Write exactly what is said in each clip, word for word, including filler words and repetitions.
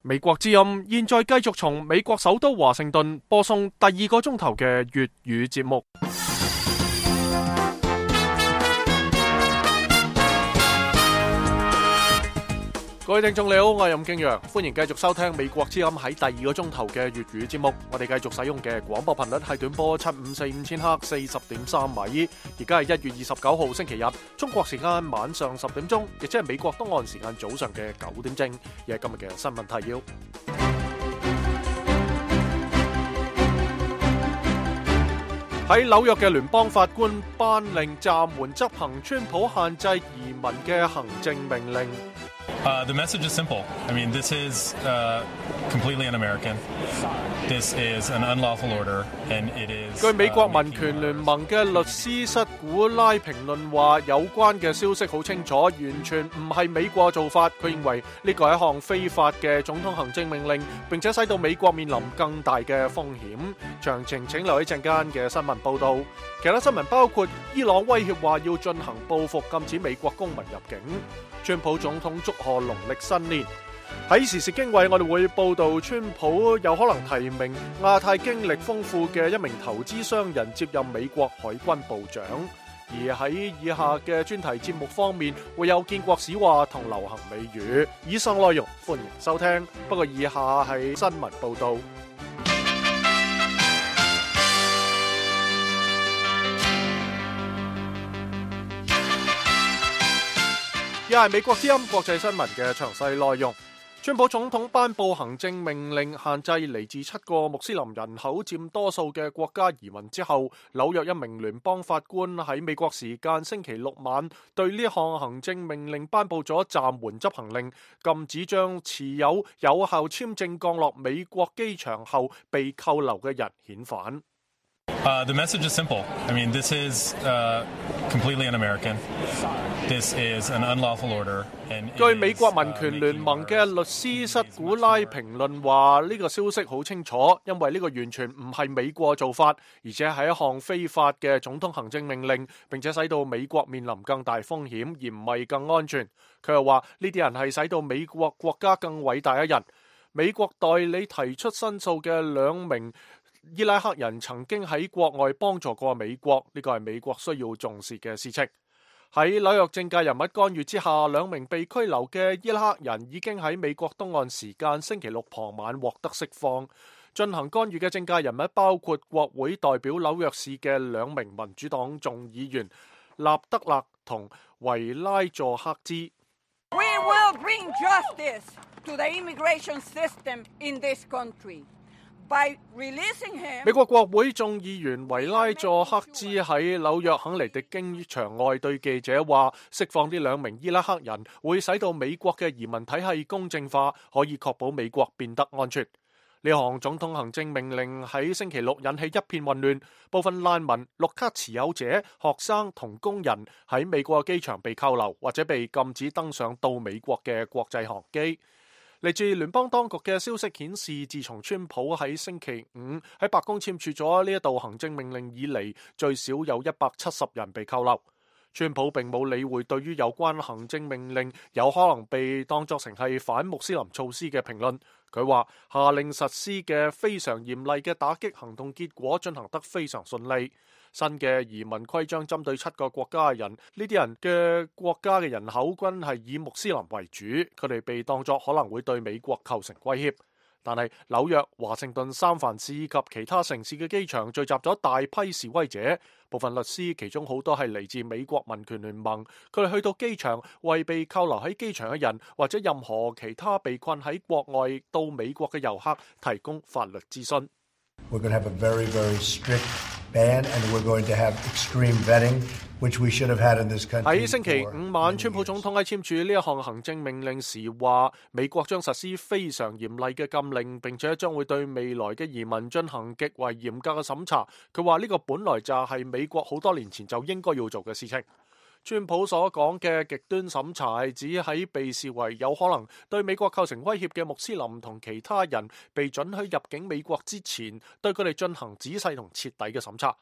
美國之音現在繼續從美國首都華盛頓播送第二個鐘頭嘅粵語節目。各位聽眾你好，我係任敬陽，歡迎繼續收聽美國之音喺第二個鐘頭嘅粵語節目。我哋繼續使用嘅廣播頻率係短波七五四五千赫四十點三米。而家係一月二十九號星期日，中國時間晚上十點鐘，亦即係美國東岸時間早上嘅九點正。而係今日嘅新聞提要。喺紐約嘅聯邦法官頒令暫緩執行川普限制移民嘅行政命令。 Uh, the message is simple. I mean, this is uh, completely un-American. This is an unlawful order, and it is. 據美國民權聯盟嘅律師室古拉評論話，有關嘅消息好清楚，完全唔係美國做法。佢認為呢個係一項非法嘅總統行政命令，並且使到美國面臨更大嘅風險。詳情請留喺陣間嘅新聞報導。其他新聞包括伊朗威脅話要進行報復，禁止美國公民入境。川普總統祝賀農曆新年。喺時事經緯，我哋會報道川普有可能提名亞太經歷豐富嘅一名投資商人接任美國海軍部長。而喺以下嘅專題節目方面，會有建國史話同流行美語。以上內容歡迎收聽，不過以下係新聞報道。又係美國之音國際新聞嘅詳細內容。川普總統頒布行政命令，限制嚟自七個穆斯林人口佔多數嘅國家移民之後，紐約一名聯邦法官喺美國時間星期六晚對呢項行政命令頒布咗暫緩執行令，禁止將持有有效簽證降落美國機場後被扣留嘅人遣返。 Uh, the message is simple. I mean, this is uh, completely un-American. This is an unlawful order. And 據美國民權聯盟嘅律師室古拉評論話，呢個消息好清楚，因為呢個完全唔係美國做法，而且係一項非法嘅總統行政命令，並且使到美國面臨更大風險，而唔係更安全。佢又話呢啲人係使到美國國家更偉大一人。美國代理提出申訴嘅兩名伊拉克人曾經喺國外幫助過美國，呢個係美國需要重視嘅事情。喺紐約政界人物干預之下，兩名被拘留嘅伊拉克人已經喺美國東岸時間星期六傍晚獲得釋放。進行干預嘅政界人物包括國會代表紐約市嘅兩名民主黨眾議員納德勒同維拉佐克茲。 We will bring justice to the immigration system in this country. By releasing him, 美國國會眾議員維拉佐克茲喺紐約肯尼迪機場外對記者話，釋放呢兩名伊拉克人會使到美國嘅移民體系公正化，可以確保美國變得安全。呢項總統行政命令喺星期六引起一片混亂，部分難民、綠卡持有者、學生同工人喺美國嘅機場被扣留，或者被禁止登上到美國嘅國際航機。嚟自聯邦當局嘅消息顯示，自從川普喺星期五喺白宮簽署咗呢一道行政命令以嚟，最少有一百七十人被扣留。川普並冇理會對於有關行政命令有可能被當作成係反穆斯林措施嘅評論。佢話下令實施嘅非常嚴厲嘅打擊行動結果進行得非常順利。新嘅移民規章針對七個國家嘅人，呢啲人嘅國家嘅人口均係以穆斯林為主，佢哋被當作可能會對美國構成威脅。但係紐約、華盛頓、三藩市及其他城市嘅機場聚集咗大批示威者，部分律師，其中好多係嚟自美國民權聯盟，佢哋去到機場為被扣留喺機場嘅人或者任何其他被困喺國外到美國嘅遊客提供法律諮詢。 We're going to have a very, very strict ban, and we're going to have extreme vetting, which we should have had in this country. 喺星期五晚，川普總統喺簽署呢一項行政命令時話，美國將實施非常嚴厲嘅禁令，並且將會對未來嘅移民進行極為嚴格嘅審查。佢話呢個本來就係美國好多年前就應該要做嘅事情。川普所講嘅極端審查係指喺被視為有可能對美國構成威脅嘅穆斯林同其他人被准許入境美國之前，對佢哋進行仔細同徹底嘅審查。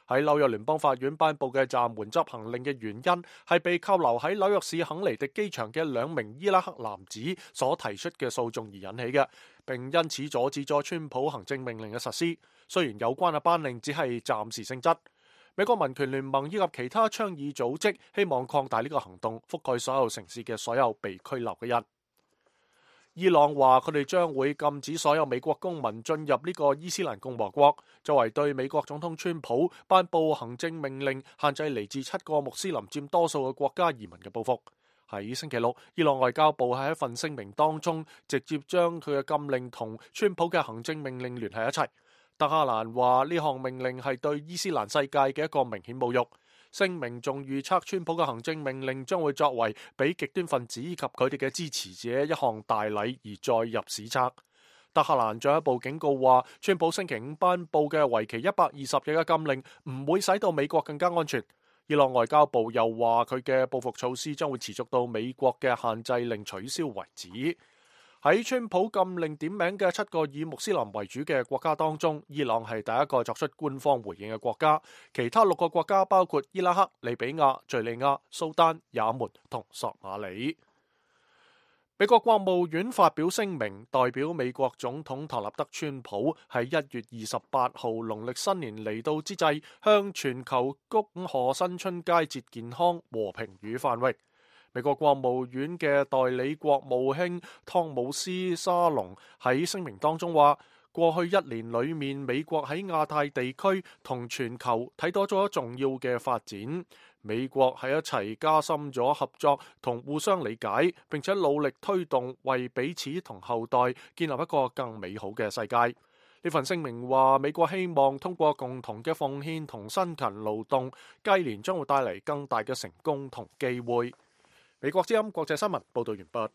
喺紐約聯邦法院頒布嘅暫緩執行令嘅原因係被扣留喺紐約市肯尼迪機場嘅兩名伊拉克男子所提出嘅訴訟而引起嘅，並因此阻止咗川普行政命令嘅實施。雖然有關嘅頒令只係暫時性質。美國民權聯盟以及其他倡議組織希望擴大呢個行動，覆蓋所有城市嘅所有被拘留嘅人。伊朗話佢哋將會禁止所有美國公民進入呢個伊斯蘭共和國，作為對美國總統川普頒布行政命令限制嚟自七個穆斯林佔多數嘅國家移民嘅報復。喺星期六，伊朗外交部喺一份聲明當中直接將佢嘅禁令同川普嘅行政命令聯繫一齊。德哈蘭話呢項命令係對伊斯蘭世界嘅一個明顯侮辱。聲明仲預測川普嘅行政命令將會作為俾極端分子以及佢哋嘅支持者一項大禮而載入史冊。德哈蘭進一步警告話，川普星期五頒布嘅為期一百二十日嘅禁令唔會使到美國更加安全。伊朗外交部又話佢嘅報復措施將會持續到美國嘅限制令取消為止。喺川普禁令點名嘅七個以穆斯林為主嘅國家當中，伊朗係第一個作出官方回應嘅國家。其他六個國家包括伊拉克、利比亞、敘利亞、蘇丹、也門同索馬里。美國國務院發表聲明，代表美國總統特納德川普喺一月二十八號農曆新年嚟到之際，向全球恭賀新春佳節健康、和平與繁榮。美國國務院嘅代理國務卿湯姆斯沙龍喺聲明當中話，過去一年裏面，美國喺亞太地區同全球睇到咗重要嘅發展。美國喺一齊加深咗合作同互相理解，並且努力推動為彼此同後代建立一個更美好嘅世界。呢份聲明話，美國希望通過共同嘅奉獻同辛勤勞動，雞年將會帶嚟更大嘅成功同機會。美國之音國際新聞報道完畢。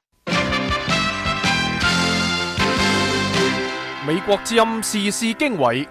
美國之音時事經緯，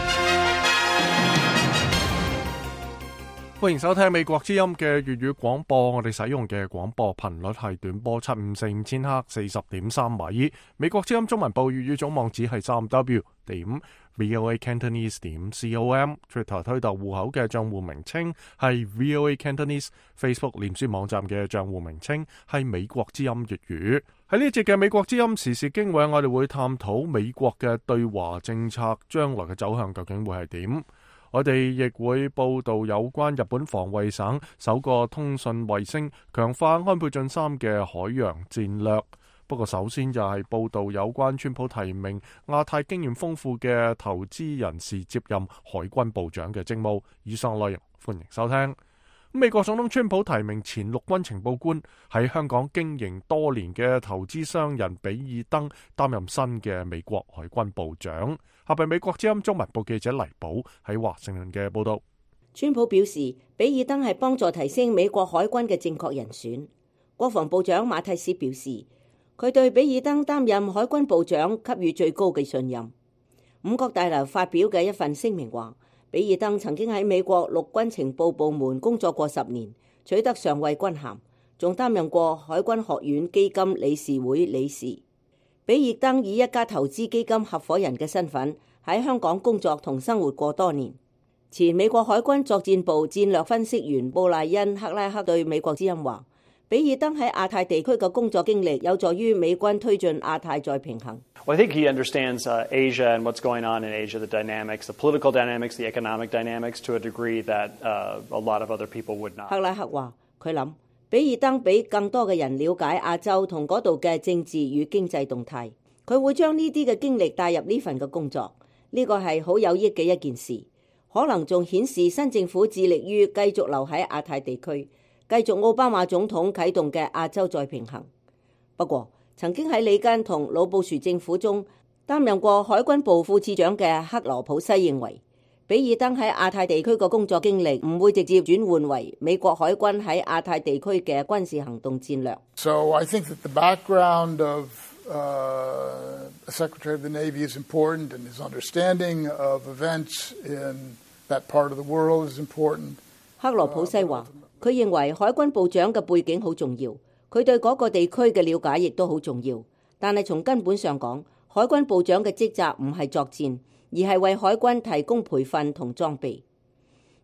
歡迎收聽美國之音嘅粵語廣播。我哋使用嘅廣播頻率係短波七五四五千赫四十點三米。美國之音中文部粵語總網址係三 w 點 voa cantonese 點 com。Twitter 推特戶口嘅賬戶名稱係 voa cantonese。Facebook 臉書網站嘅賬戶名稱係美國之音粵語。喺呢一節嘅美國之音時事經緯，我哋會探討美國嘅對華政策將來嘅走向究竟會係點。我哋亦會報道有關日本防衛省首個通訊衛星強化安倍晉三嘅海洋戰略。不過首先就係報道有關川普提名亞太經驗豐富嘅投資人士接任海軍部長嘅職務。以上內容歡迎收聽。美國總統川普提名前陸軍情報官喺香港經營多年嘅投資商人比爾登擔任新嘅美國海軍部長。下邊美國之音中文部記者黎寶喺華盛頓嘅報道。 川普表示，比爾登係幫助提升美國海軍嘅正確人選。國防部長馬蒂斯表示，佢對比爾登擔任海軍部長給予最高嘅信任。五角大樓發表嘅一份聲明話，比爾登曾經喺美國陸軍情報部門工作過十年，取得上尉軍銜，仲擔任過海軍學院基金理事會理事。比爾登以一家投資基金合夥人嘅身份喺香港工作同生活過多年。前美國海軍作戰部戰略分析員布賴恩·克拉克對美國之音話，比爾登喺亞太地區嘅工作經歷有助於美軍推進亞太再平衡。 Well, I think he understands uh, Asia and what's going on in Asia, the dynamics, the political dynamics, the economic dynamics to a degree that uh, a lot of other people would not. 克拉克話，佢諗比爾登比更多嘅人了解亞洲同嗰度嘅政治與經濟動態，佢會將呢啲嘅經歷帶入呢份嘅工作，呢個係好有益嘅一件事，可能仲顯示新政府致力於繼續留喺亞太地區，繼續奧巴馬總統啟動嘅亞洲再平衡。不過，曾經喺里根同老布殊政府中擔任過海軍部副次長嘅克羅普西認為，比爾登喺亞太地區嘅工作經歷唔會直接轉換為美國海軍喺亞太地區嘅軍事行動戰略。 So I think that the background of uh, Secretary of the Navy is important, and his understanding of events in that part of the world is important. 克羅普西話，佢認為海軍部長嘅背景好重要，佢對嗰個地區嘅了解亦都好重要。但係從根本上講，海軍部長嘅職責唔係作戰，而係為海軍提供培訓同裝備。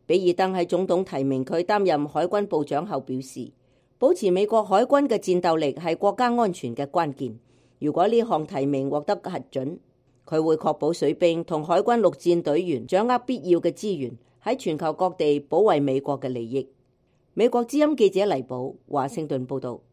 比爾登喺總統提名佢擔任海軍部長後表示，保持美國海軍嘅戰鬥力係國家安全嘅關鍵。如果呢項提名獲得核准，佢會確保水兵同海軍陸戰隊員掌握必要嘅資源，喺全球各地保衛美國嘅利益。美國之音記者黎寶，華盛頓報道。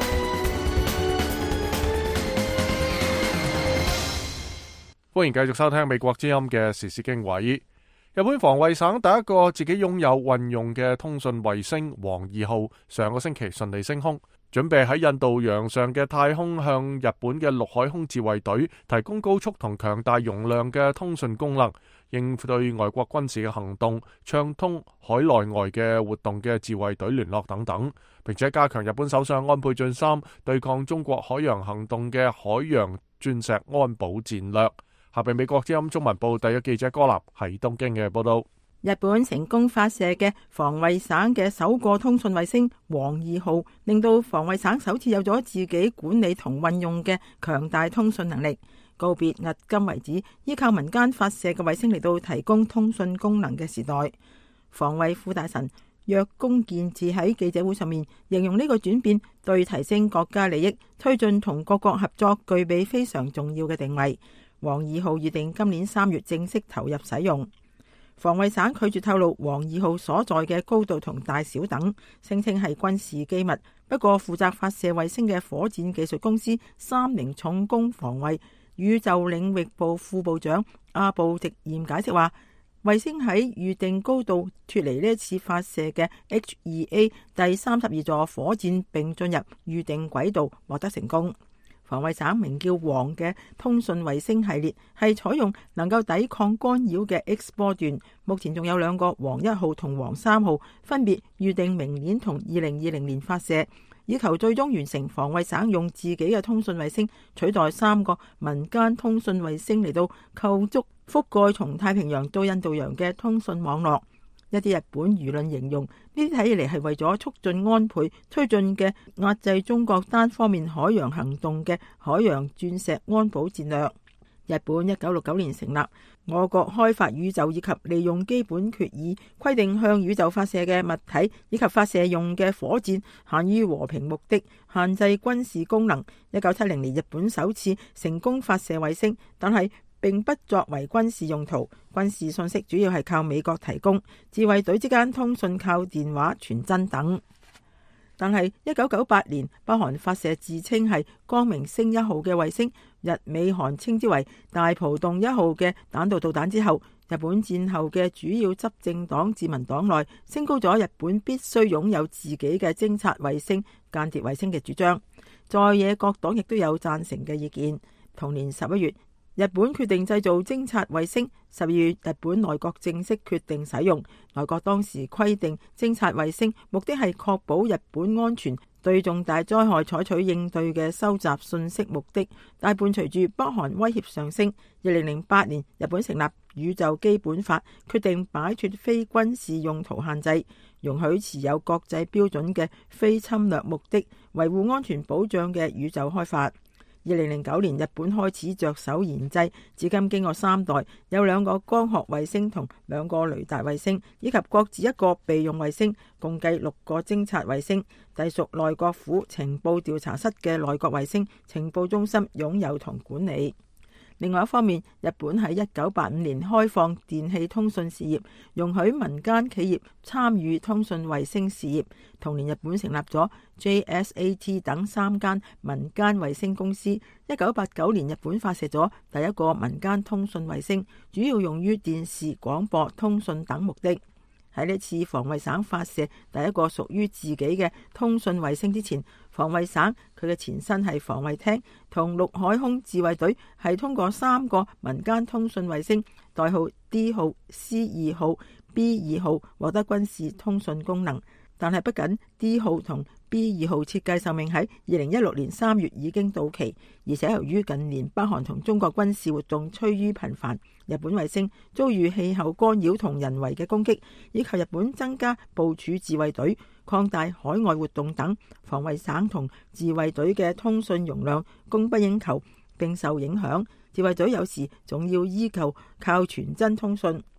歡迎繼續收聽美國之音嘅時事經緯。日本防衛省第一個自己擁有運用嘅通訊衛星黃二號上個星期順利升空，準備喺印度洋上嘅太空向日本嘅陸海空自衛隊提供高速同強大容量嘅通訊功能，應對外國軍事嘅行動，暢通海內外嘅活動嘅自衛隊聯絡等等，並且加強日本首相安倍晉三對抗中國海洋行動嘅海洋鑽石安保戰略。下邊美國之音中文部第一記者柯立喺東京嘅報道。 日本成功發射嘅防衛省嘅首個通訊衛星黃二號，令到防衛省首次有咗自己管理同運用嘅強大通訊能力，告別迄今為止依靠民間發射嘅衛星嚟到提供通訊功能嘅時代。防衛副大臣若宮健治喺記者會上面形容呢個轉變對提升國家利益、推進同各國合作具備非常重要嘅定位。黃二號預定今年三月正式投入使用。防衛省拒絕透露黃二號所在嘅高度同大小等，聲稱係軍事機密。不過負責發射衛星嘅火箭技術公司三菱重工防衛宇宙領域部副部長阿部直彥解釋話，衛星喺預定高度脫離呢一次發射嘅 H 二 A 第三十二座火箭並進入預定軌道，獲得成功。防衛省名叫黃嘅通訊衛星系列係採用能夠抵抗干擾嘅 X 波段，目前仲有兩個黃一號同黃三號，分別預定明年同二零二零年發射，以求最終完成防衛省用自己嘅通訊衛星取代三個民間通訊衛星嚟到構築覆蓋從太平洋到印度洋嘅通訊網絡。一啲日本輿論形容呢啲睇起嚟係為咗促進安倍推進嘅壓制中國單方面海洋行動嘅海洋鑽石安保戰略。日本一九六九年成立，我國開發宇宙以及利用基本決議規定向宇宙發射嘅物體以及發射用嘅火箭限於和平目的，限制軍事功能。一九七零年日本首次成功發射衛星，但係並不作為軍事用途，軍事信息主要係靠美國提供，自衛隊之間通訊靠電話傳真等。但係一九九八年北韓發射自稱係光明星一號嘅衛星，日美韓稱之為大浦洞一號嘅彈道導彈之後，日本戰後嘅主要執政黨自民黨內升高咗日本必須擁有自己嘅偵察衛星、間諜衛星嘅主張，在野各黨亦都有贊成嘅意見。同年十一月，日本決定製造偵察衛星，十二月日本內閣正式決定使用。內閣當時規定偵察衛星目的係確保日本安全，對重大災害採取應對嘅收集信息目的。但伴隨住北韓威脅上升，二零零八年日本成立宇宙基本法，決定擺脫非軍事用途限制，容許持有國際標準嘅非侵略目的、維護安全保障嘅宇宙開發。二零零九年，日本開始着手研製，至今經過三代，有兩個光學衛星同兩個雷達衛星，以及各自一個備用衛星，共計六個偵察衛星，隸屬內閣府情報調查室嘅內閣衛星情報中心擁有同管理。另外一方面，日本喺一九八五年開放電氣通訊事業，容許民間企業參與通訊衛星事業。同年，日本成立咗 J S A T 等三間民間衛星公司。一九八九年，日本發射咗第一個民間通訊衛星，主要用於電視、廣播、通訊等目的。喺呢次防衛省發射第一個屬於自己嘅通訊衛星之前，防衛省佢嘅前身係防衛廳同陸海空自衛隊係通過三個民間通訊衛星，代號 D 號、C 二號、B 二號獲得軍事通訊功能。但係不僅 D 號同 B 二號設計壽命喺二零一六年三月已經到期，而且由於近年北韓同中國軍事活動趨於頻繁，日本衛星遭遇氣候干擾同人為嘅攻擊，以及日本增加部署自衛隊、擴大海外活動等，防衛省同自衛隊嘅通訊容量供不應求，並受影響。自衛隊有時仲要依舊靠傳真通訊。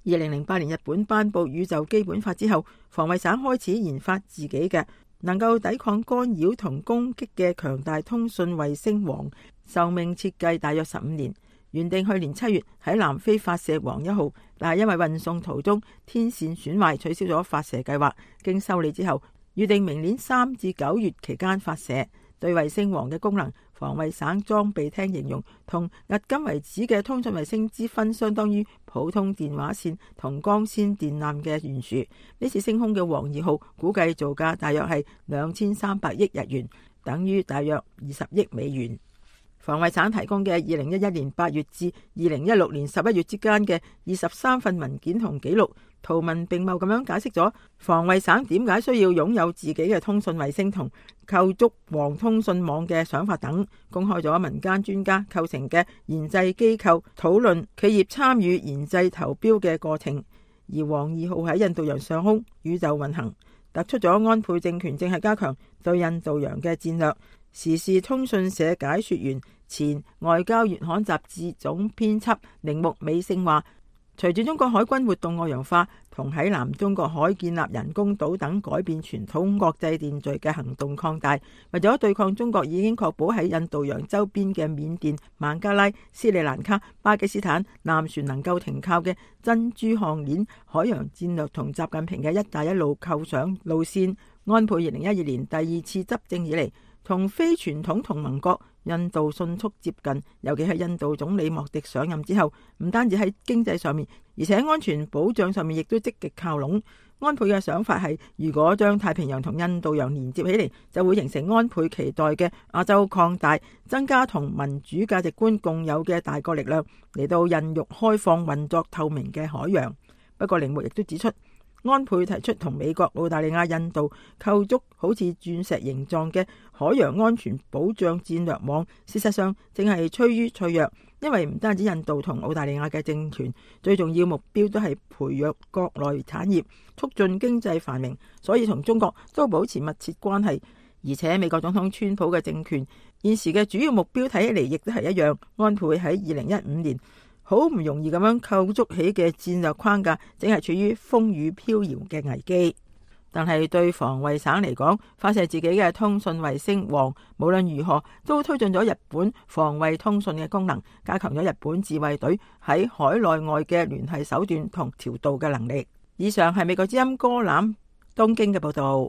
二零零八年日本頒布宇宙基本法之後，防衛省開始研發自己嘅能夠抵抗干擾同攻擊嘅強大通訊衛星王，壽命設計大約十五年，原定去年七月喺南非發射王一號，但係因為運送途中天線損壞，取消咗發射計劃。經修理之後，預定明年三至九月期間發射。對衛星王嘅功能，防衛省裝備廳形容同迄今為止嘅通訊衛星之分相當於普通電話線同光纖電纜嘅懸殊。呢次升空嘅王二號估計造價大約係兩千三百億日元，等於大約二十億美元。防衛省提供嘅二零一一年八月至二零一六年十一月之間嘅二十三份文件同記錄，圖文並茂咁樣解釋咗防衛省點解需要擁有自己嘅通訊衛星同構築王通訊網嘅想法等，公開咗民間專家構成嘅研製機構討論企業參與研製投標嘅過程。而王二號喺印度洋上空宇宙運行，突出咗安倍政權正係加強對印度洋嘅戰略。時事通訊社解說員、前外交月刊雜誌總編輯鈴木美勝話，隨住中國海軍活動外洋化同喺南中國海建立人工島等改變傳統國際秩序嘅行動擴大，為咗對抗中國已經確保喺印度洋周邊嘅緬甸、孟加拉、斯里蘭卡、巴基斯坦艦船能夠停靠嘅珍珠項鏈海洋戰略同習近平嘅一帶一路構想路線。安倍二零一二年第二次執政以嚟，同非傳統同盟國印度迅速接近，尤其係印度總理莫迪上任之後，唔單止喺經濟上面，而且安全保障上面亦都積極靠攏。安倍嘅想法係，如果將太平洋同印度洋連接起嚟，就會形成安倍期待嘅亞洲擴大、增加同民主價值觀共有嘅大國力量，嚟到孕育開放、運作透明嘅海洋。不過鈴木亦都指出，安倍提出同美國、澳大利亞、印度構築好似鑽石形狀嘅海洋安全保障戰略網，事實上正係趨於脆弱，因為唔單止印度同澳大利亞嘅政權，最重要目標都係培育國內產業，促進經濟繁榮，所以同中國都保持密切關係。而且美國總統川普嘅政權現時嘅主要目標睇起嚟亦都係一樣，安倍喺二零一五年好唔容易咁樣構築起嘅戰略框架，正係處於風雨飄搖嘅危機。但係對防衛省嚟講，發射自己嘅通訊衛星王，無論如何都推進咗日本防衛通訊嘅功能，加強咗日本自衛隊喺海內外嘅聯繫手段同調度嘅能力。以上係美國之音歌欖東京嘅報道。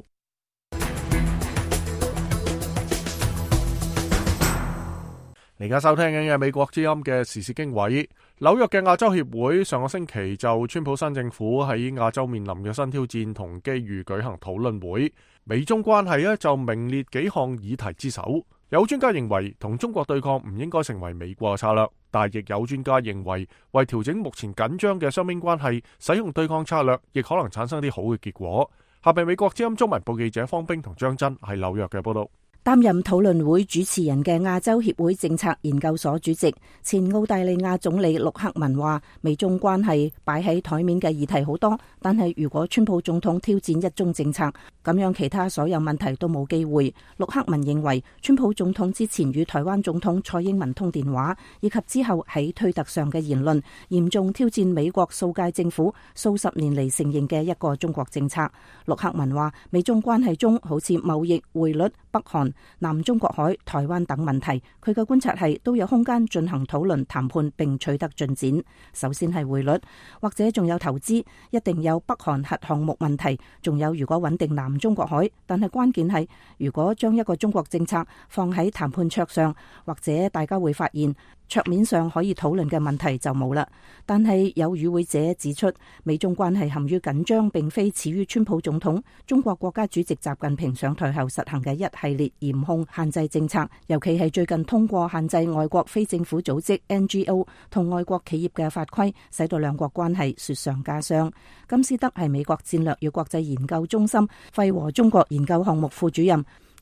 而家收聽緊嘅美國之音嘅時事經緯，紐約嘅亞洲協會上個星期就川普新政府喺亞洲面臨嘅新挑戰同機遇舉行討論會，美中關係咧就名列幾項議題之首。有專家認為同中國對抗唔應該成為美國嘅策略，但亦有專家認為為調整目前緊張嘅雙邊關係，使用對抗策略亦可能產生啲好嘅結果。下面美國之音中文部記者方冰同張真喺紐約嘅報道。 擔任討論會主持人嘅亞洲協會政策研究所主席、前澳大利亞總理陸克文話，美中關係擺喺台面嘅議題好多，但係如果川普總統挑戰一中政策，咁樣其他所有問題都冇機會。陸克文認為，川普總統之前與台灣總統蔡英文通電話，以及之後喺推特上嘅言論，嚴重挑戰美國數屆政府數十年嚟承認嘅一個中國政策。陸克文話，美中關係中好似貿易、匯率、北韓、南中國海、台灣等問題，佢嘅觀察係都有空間進行討論談判並取得進展。首先係匯率，或者仲有投資，一定有北韓核項目問題，仲有如果穩定南中國海。但係關鍵係，如果將一個中國政策放喺談判桌上，或者大家會發現桌面上可以討論嘅問題就冇啦。但係有與會者指出，美中關係陷於緊張並非始於川普總統，中國國家主席習近平上台後實行嘅一系列嚴控限制政策，尤其係最近通過限制外國非政府組織 N G O 同外國企業嘅法規，使到兩國關係雪上加霜。金斯德係美國戰略與國際研究中心費和中國研究項目副主任，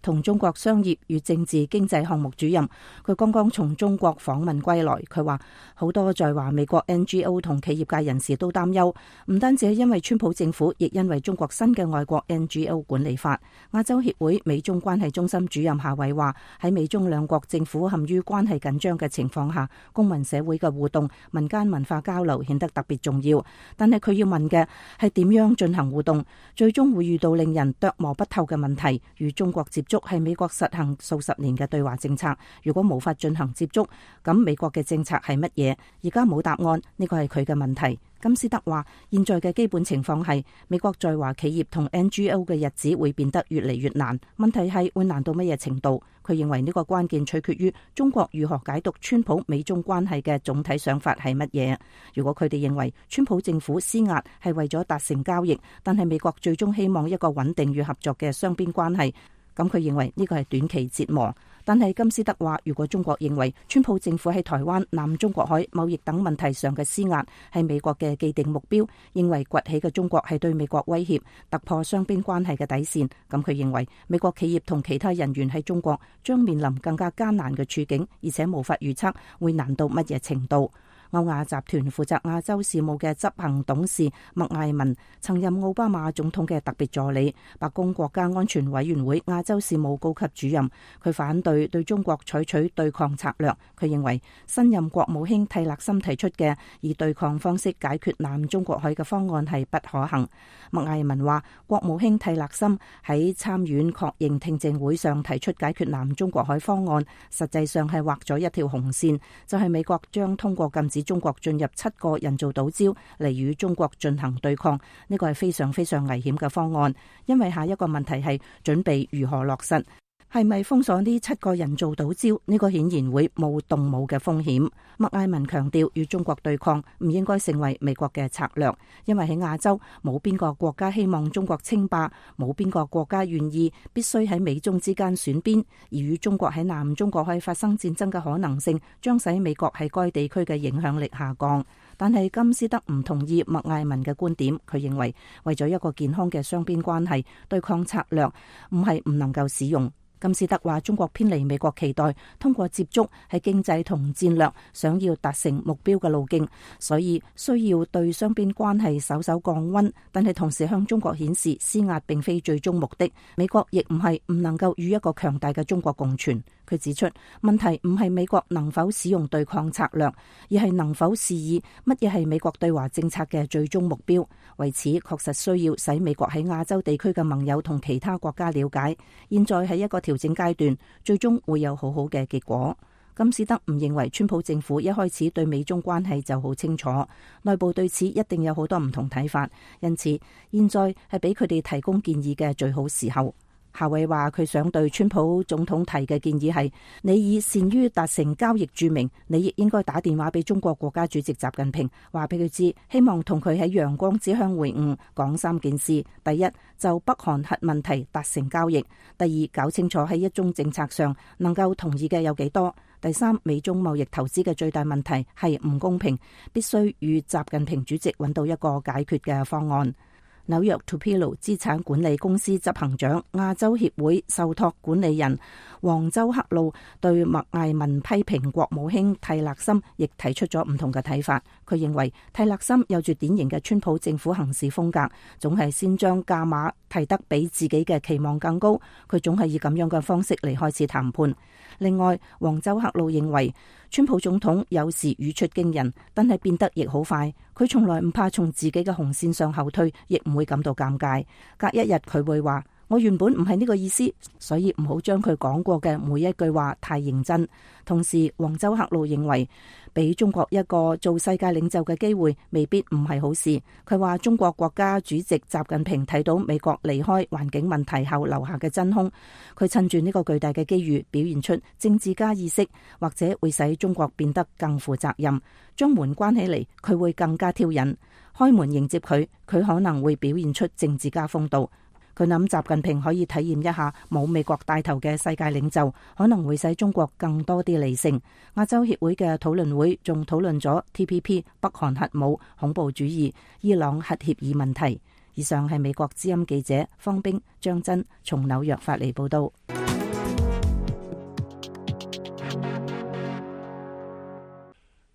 同中國商業與政治經濟項目主任。佢剛剛從中國訪問歸來，佢話好多在華美國 N G O 同企業界人士都擔憂，唔單止係因為川普政府，亦因為中國新嘅外國 N G O 管理法。亞洲協會美中關係中心主任夏偉話，喺美中兩國政府陷於關係緊張嘅情況下，公民社會嘅互動、民間文化交流顯得特別重要。但係佢要問嘅係點樣進行互動，最終會遇到令人琢磨不透嘅問題。與中國接觸係美國實行數十年嘅對華政策，如果無法進行接觸，咁美國嘅政策係乜嘢？而家冇答案，呢個係佢嘅問題。金斯德話，現在嘅基本情況係美國在華企業同 N G O 嘅日子會變得越嚟越難，問題係會難到乜嘢程度？佢認為呢個關鍵取決於中國如何解讀川普美中關係嘅總體想法係乜嘢。如果佢哋認為川普政府施壓係為咗達成交易，但係美國最終希望一個穩定與合作嘅雙邊關係，咁佢認為呢個係短期折磨。但係金斯德話，如果中國認為川普政府喺台灣、南中國海貿易等問題上嘅施壓係美國嘅既定目標，認為崛起嘅中國係對美國威脅，突破雙邊關係嘅底線，咁佢認為美國企業同其他人員喺中國將面臨更加艱難嘅處境，而且無法預測會難到乜嘢程度。歐亞集團負責亞洲事務嘅執行董事麥艾文曾任奧巴馬總統嘅特別助理、白宮國家安全委員會亞洲事務高級主任。佢反對對中國採取對抗策略。佢認為新任國務卿蒂勒森提出嘅以對抗方式解決南中國海嘅方案係不可行。麥艾文話，國務卿蒂勒森喺參院確認聽證會上提出解決南中國海方案，實際上係畫咗一條紅線，就係美國將通過禁止中國進入七個人造島礁嚟與中國進行對抗。呢個係非常非常危險嘅方案，因為下一個問題係準備如何落實。係咪封鎖呢七個人造島礁？呢個顯然會冒動武嘅風險。麥艾文強調，與中國對抗唔應該成為美國嘅策略，因為喺亞洲冇邊個國家希望中國稱霸，冇邊個國家願意必須喺美中之間選邊，而與中國喺南中國海發生戰爭嘅可能性，將使美國喺該地區嘅影響力下降。但係金斯德唔同意麥艾文嘅觀點，佢認為為咗一個健康嘅雙邊關係，對抗策略唔係唔能夠使用。金斯德話，中國偏離美國期待通過接觸係經濟同戰略想要達成目標嘅路徑，所以需要對雙邊關係稍稍降溫，但係同時向中國顯示施壓並非最終目的。美國亦唔係唔能夠與一個強大嘅中國共存。佢指出，問題唔係美國能否使用對抗策略，而係能否示意乜嘢係美國對華政策嘅最終目標。為此，確實需要使美國喺亞洲地區嘅盟友同其他國家了解。現在係一個調整階段，最終會有好好嘅結果。金斯德唔認為川普政府一開始對美中關係就好清楚，內部對此一定有好多唔同睇法，因此現在係俾佢哋提供建議嘅最好時候。夏偉話，佢想對川普總統提嘅建議係：你以善於達成交易著名，你亦應該打電話俾中國國家主席習近平，話俾佢知，希望同佢喺陽光之鄉會晤，講三件事：第一，就北韓核問題達成交易；第二，搞清楚喺一中政策上能夠同意嘅有幾多；第三，美中貿易投資嘅最大問題係唔公平，必須與習近平主席揾到一個解決嘅方案。紐約 Tupelo 資產管理公司執行長、亞洲協會受託管理人黃州克路對麥艾文批評國務卿蒂勒森亦提出咗唔同嘅睇法。佢認為蒂勒森有住典型嘅川普政府行事風格，總係先將價碼提得比自己嘅期望更高，佢總係以咁樣嘅方式嚟開始談判。另外，黃州克路認為川普總統有時語出驚人，但係變得亦好快。佢從來唔怕從自己嘅紅線上後退，亦唔會感到尷尬。隔一日佢會話：我原本唔係呢個意思，所以唔好將佢講過嘅每一句話太認真。同時，黃州克路認為俾中國一個做世界領袖嘅機會未必唔係好事。佢話中國國家主席習近平睇到美國離開環境問題後留下嘅真空，佢趁住呢個巨大嘅機遇表現出政治家意識，或者會使中國變得更負責任。將門關起嚟，佢會更加挑釁；開門迎接佢，佢可能會表現出政治家風度。佢諗習近平可以體驗一下冇美國帶頭嘅世界領袖，可能會使中國更多啲理性。亞洲協會嘅討論會仲討論咗 T P P、北韓核武、恐怖主義、伊朗核協議問題。以上係美國之音記者方冰、張真從紐約發嚟報道。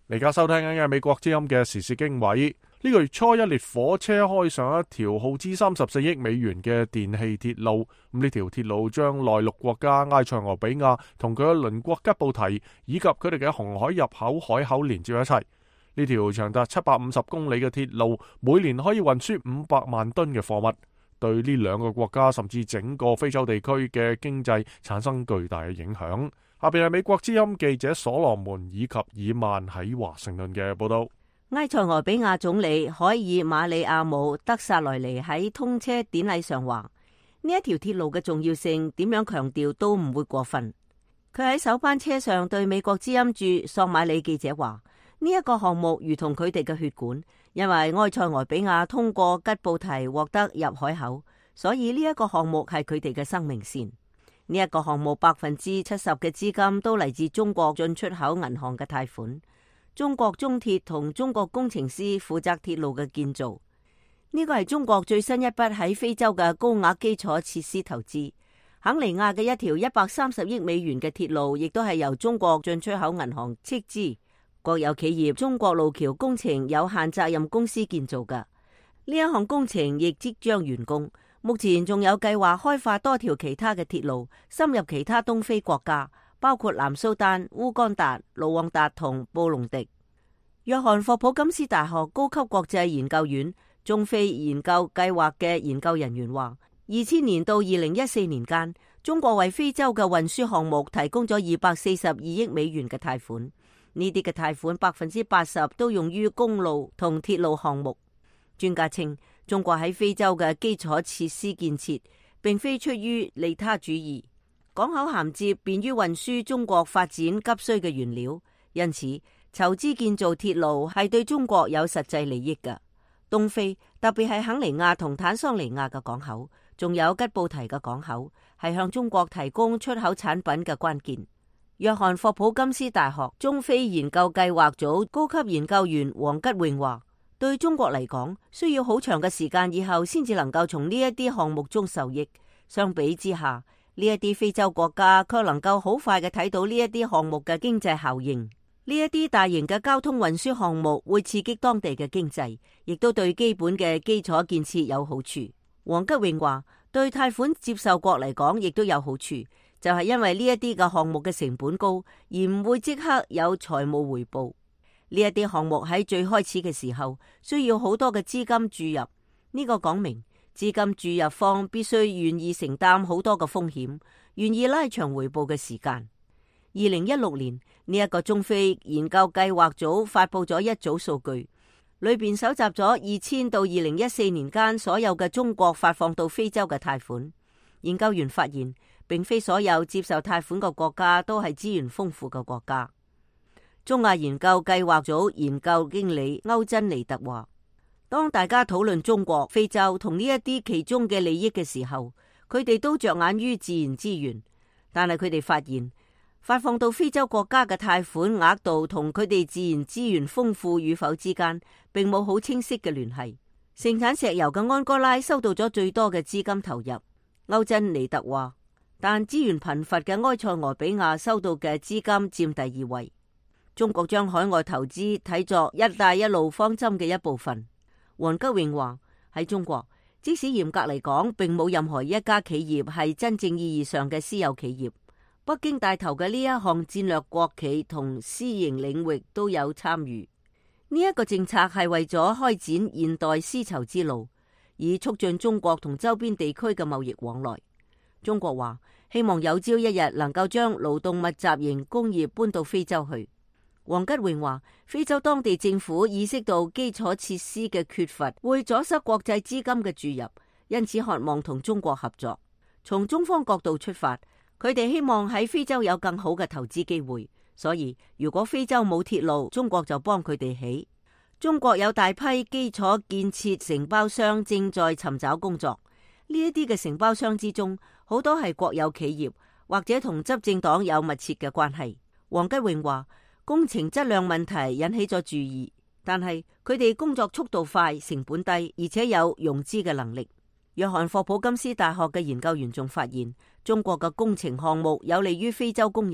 而家收聽緊嘅美國之音嘅時事經緯，呢個月初一列火車開上一條耗資三十四億美元嘅電氣鐵路，咁呢條鐵路將內陸國家埃塞俄比亞同佢嘅鄰國吉布提以及佢哋嘅紅海入口海口連接一齊。呢條長達七百五十公里嘅鐵路，每年可以運輸五百萬噸嘅貨物，對呢兩個國家甚至整個非洲地區嘅經濟產生巨大嘅影響。下邊係美國之音記者所羅門以及爾曼喺華盛頓嘅報道。 埃塞俄比亞總理海爾馬里亞姆德薩萊尼喺通車典禮上話：呢一條鐵路嘅重要性點樣強調都唔會過分。佢喺首班車上對美國之音駐索馬里記者話：呢一個項目如同佢哋嘅血管，因為埃塞俄比亞通過吉布提獲得入海口，所以呢一個項目係佢哋嘅生命線。呢一個項目百分之七十嘅資金都嚟自中國進出口銀行嘅貸款。中國中鐵同中國工程師負責鐵路嘅建造。呢個係中國最新一筆喺非洲嘅高額基礎設施投資。肯尼亞嘅一條一百三十億美元嘅鐵路，亦都係由中國進出口銀行斥資，國有企業中國路橋工程有限責任公司建造嘅。呢一項工程亦即將完工。目前仲有計劃開發多條其他嘅鐵路，深入其他東非國家，包括南蘇丹、烏干達、盧旺達同布隆迪。約翰霍普金斯大學高級國際研究院中非研究計劃嘅研究人員話，二千年到二零一四年間，中國為非洲嘅運輸項目提供咗二百四十二億美元嘅貸款。呢啲嘅貸款百分之八十都用於公路同鐵路項目。專家稱，中國喺非洲嘅基礎設施建設並非出於利他主義，港口銜接便於運輸中國發展急需嘅原料，因此籌資建造鐵路係對中國有實際利益嘅。東非特別係肯尼亞同坦桑尼亞嘅港口，仲有吉布提嘅港口，係向中國提供出口產品嘅關鍵。約翰霍普金斯大學中非研究計劃組高級研究員黃吉永話，對中國嚟講，需要好長嘅時間以後先至能夠從呢一啲項目中受益。相比之下，呢一啲非洲國家卻能夠好快嘅睇到呢一啲項目嘅經濟效應。呢一啲大型嘅交通運輸項目會刺激當地嘅經濟，亦都對基本嘅基礎建設有好處。黃吉永話，對貸款接受國嚟講亦都有好處，就係因為呢一啲嘅項目嘅成本高，而唔會即刻有財務回報。呢一啲項目喺最開始嘅時候需要好多嘅資金注入，呢個講明資金注入方必須願意承擔好多嘅風險，願意拉長回報嘅時間。二零一六年呢一個中非研究計劃組發佈咗一組數據，裏邊搜集咗二千到二零一四年間所有嘅中國發放到非洲嘅貸款。研究員發現，並非所有接受貸款嘅國家都係資源豐富嘅國家。中亞研究計劃組研究經理歐珍尼特話，當大家討論中國、非洲同呢一啲其中嘅利益嘅時候，佢哋都着眼於自然資源，但係佢哋發現發放到非洲國家嘅貸款額度同佢哋自然資源豐富與否之間並冇好清晰嘅聯繫。盛產石油嘅安哥拉收到咗最多嘅資金投入，歐珍尼特話，但資源貧乏嘅埃塞俄比亞收到嘅資金佔第二位。中國將海外投資睇作一帶一路方針嘅一部分。黃吉永話，喺中國，即使嚴格嚟講，並冇任何一家企業係真正意義上嘅私有企業。北京帶頭嘅呢一項戰略國企同私營領域都有參與。呢一個政策係為咗開展現代絲綢之路，以促進中國同周邊地區嘅貿易往來。中國話希望有朝一日能夠將勞動密集型工業搬到非洲去。黃吉永話，非洲當地政府意識到基礎設施嘅缺乏會阻塞國際資金嘅注入，因此渴望同中國合作。從中方角度出發，佢哋希望喺非洲有更好嘅投資機會，所以如果非洲冇鐵路，中國就幫佢哋起。中國有大批基礎建設承包商正在尋找工作，呢一啲嘅承包商之中，好多係國有企業或者同執政黨有密切嘅關係。黃吉永話，工程質量問題引起咗注意，但係佢哋工作速度快、成本低，而且有融資嘅能力。約翰霍普金斯大學嘅研究員仲發現，中國嘅工程項目有利於非洲工人，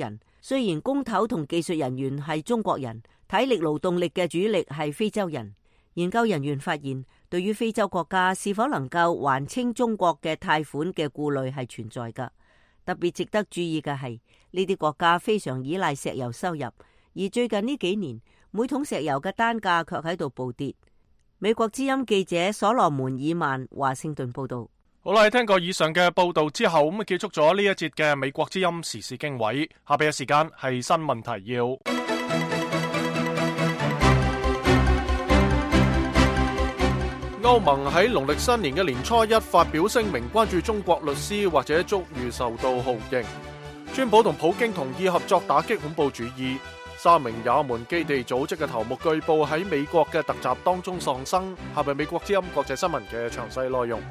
雖然工頭同技術人員係中國人，體力勞動力嘅主力係非洲人。研究人員發現，對於非洲國家是否能夠還清中國嘅貸款嘅顧慮係存在㗎。特別值得注意嘅係，呢啲國家非常依賴石油收入，而最近呢幾年，每桶石油嘅單價卻喺度暴跌。美國之音記者所羅門爾曼華盛頓報道。 好啦，聽過以上嘅報道之後，咁啊結束咗呢一節嘅美國之音時事經緯。下邊嘅時間係新聞提要。歐盟喺農曆新年嘅年初一發表聲明，關注中國律師或者遭遇受到酷刑。川普同普京同意合作打擊恐怖主義。三名也門基地組織嘅頭目據報喺美國嘅突襲當中喪生。下邊美國之音國際新聞嘅詳細內容。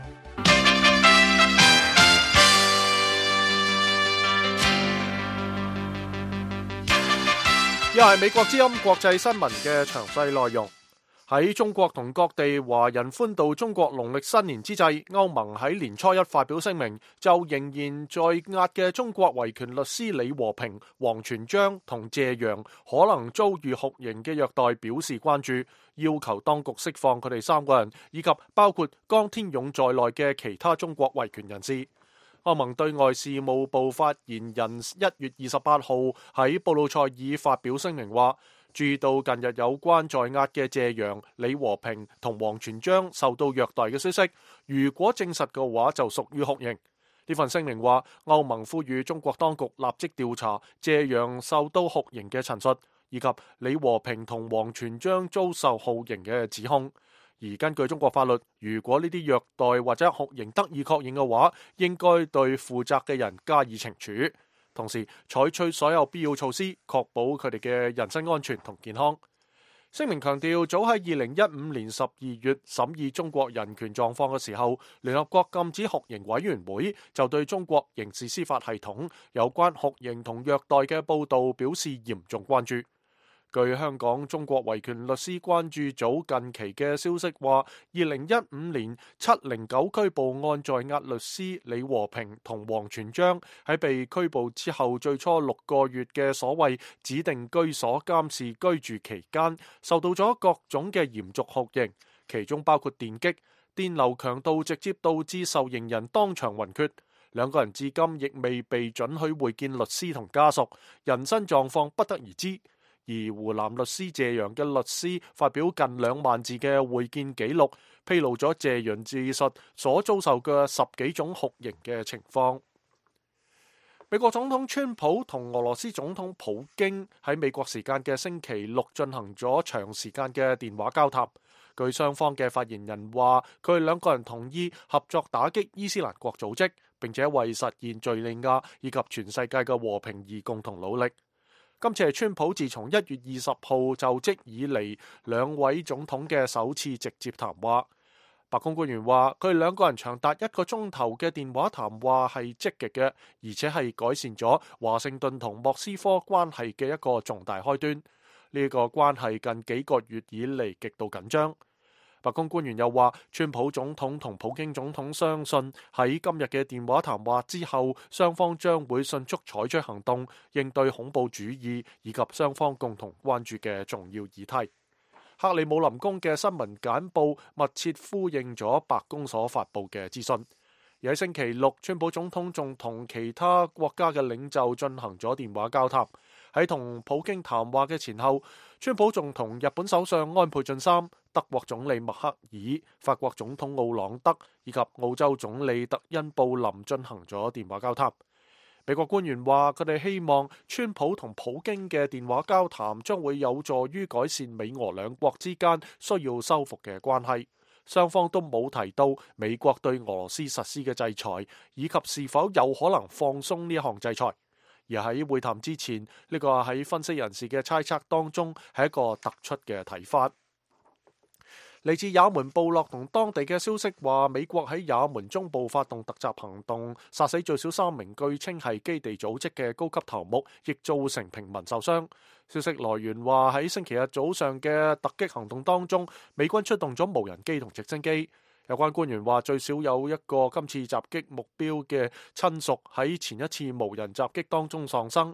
又係美國之音國際新聞嘅詳細內容。喺中國同各地華人歡度中國農曆新年之際，歐盟喺年初一發表聲明，就仍然在押嘅中國維權律師李和平、王全璋同謝陽可能遭遇酷刑嘅虐待表示關注，要求當局釋放佢哋三個人，以及包括江天勇在內嘅其他中國維權人士。歐盟對外事務部發言人一月二十八號喺布魯塞爾發表聲明話，注意到近日有關在押嘅謝陽、李和平同王全璋受到虐待嘅消息，如果證實嘅話就屬於酷刑。呢份聲明話，歐盟呼籲中國當局立即調查謝陽受到酷刑嘅陳述，以及李和平同王全璋遭受酷刑嘅指控。而根據中國法律，如果呢啲虐待或者酷刑得以確認嘅話，應該對負責嘅人加以懲處。同時採取所有必要措施，確保佢哋嘅人身安全同健康。聲明強調，早喺二零一五年十二月審議中國人權狀況嘅時候，聯合國禁止酷刑委員會就對中國刑事司法系統有關酷刑同虐待嘅報導表示嚴重關注。據香港中國維權律師關注組近期嘅消息話，二零一五年七零九拘捕案在押律師李和平同王全璋喺被拘捕之後最初六個月嘅所謂指定居所監視居住期間，受到咗各種嘅嚴重酷刑，其中包括電擊、電流強度直接導致受刑人當場暈厥。兩個人至今亦未被准許會見律師同家屬，人身狀況不得而知。而湖南律師謝陽嘅律師發表近兩萬字嘅會見記錄，披露咗謝陽自述所遭受嘅十幾種酷刑嘅情況。美國總統川普同俄羅斯總統普京喺美國時間嘅星期六進行咗長時間嘅電話交談。據雙方嘅發言人話，佢哋兩個人同意合作打擊伊斯蘭國組織，並且為實現敘利亞以及全世界嘅和平而共同努力。今次係川普自從一月二十號就職以嚟，兩位總統嘅首次直接談話。白宮官員話，佢哋兩個人長達一個鐘頭嘅電話談話係積極嘅，而且係改善咗華盛頓同莫斯科關係嘅一個重大開端。呢個關係近幾個月以嚟極度緊張。白宮官員又話，川普總統同普京總統相信喺今日嘅電話談話之後，雙方將會迅速採取行動，應對恐怖主義以及雙方共同關注嘅重要議題。克里姆林宮嘅新聞簡報密切呼應咗白宮所發布嘅資訊。而喺星期六，川普總統仲同其他國家嘅領袖進行咗電話交談。喺同普京談話嘅前後，川普仲同日本首相安倍晉三、德國總理默克爾、法國總統奧朗德以及澳洲總理特恩布林進行咗電話交談。美國官員話，佢哋希望川普同普京嘅電話交談將會有助於改善美俄兩國之間需要修復嘅關係。雙方都冇提到美國對俄羅斯實施嘅制裁，以及是否有可能放鬆呢一項制裁。而喺會談之前，呢個喺分析人士嘅猜測當中係一個突出嘅睇法。嚟自也門部落同當地嘅消息話，美國喺也門中部發動突襲行動，殺死最少三名據稱係基地組織嘅高級頭目，亦造成平民受傷。消息來源話，喺星期日早上嘅突擊行動當中，美軍出動咗無人機同直升機。有關官員話，最少有一個今次襲擊目標嘅親屬喺前一次無人襲擊當中喪生。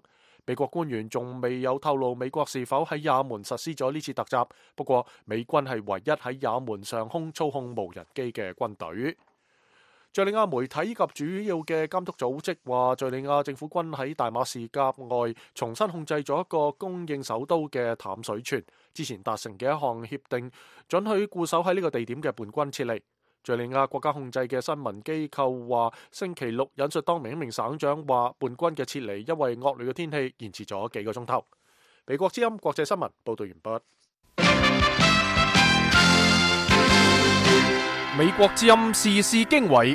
美國官員仲未有透露美國是否喺也門實施咗呢次突襲，不過美軍係唯一喺也門上空操控無人機嘅軍隊。敘利亞媒體及主要嘅監督組織話，敘利亞政府軍喺大馬士革外重新控制咗一個供應首都嘅淡水泉，之前達成嘅一項協定，准許固守喺呢個地點嘅叛軍撤離。敘利亞國家控制嘅新聞機構話，星期六引述當地一名省長話，叛軍嘅撤離因為惡劣嘅天氣延遲咗幾個鐘頭。美國之音國際新聞報道完畢。美國之音時事經緯，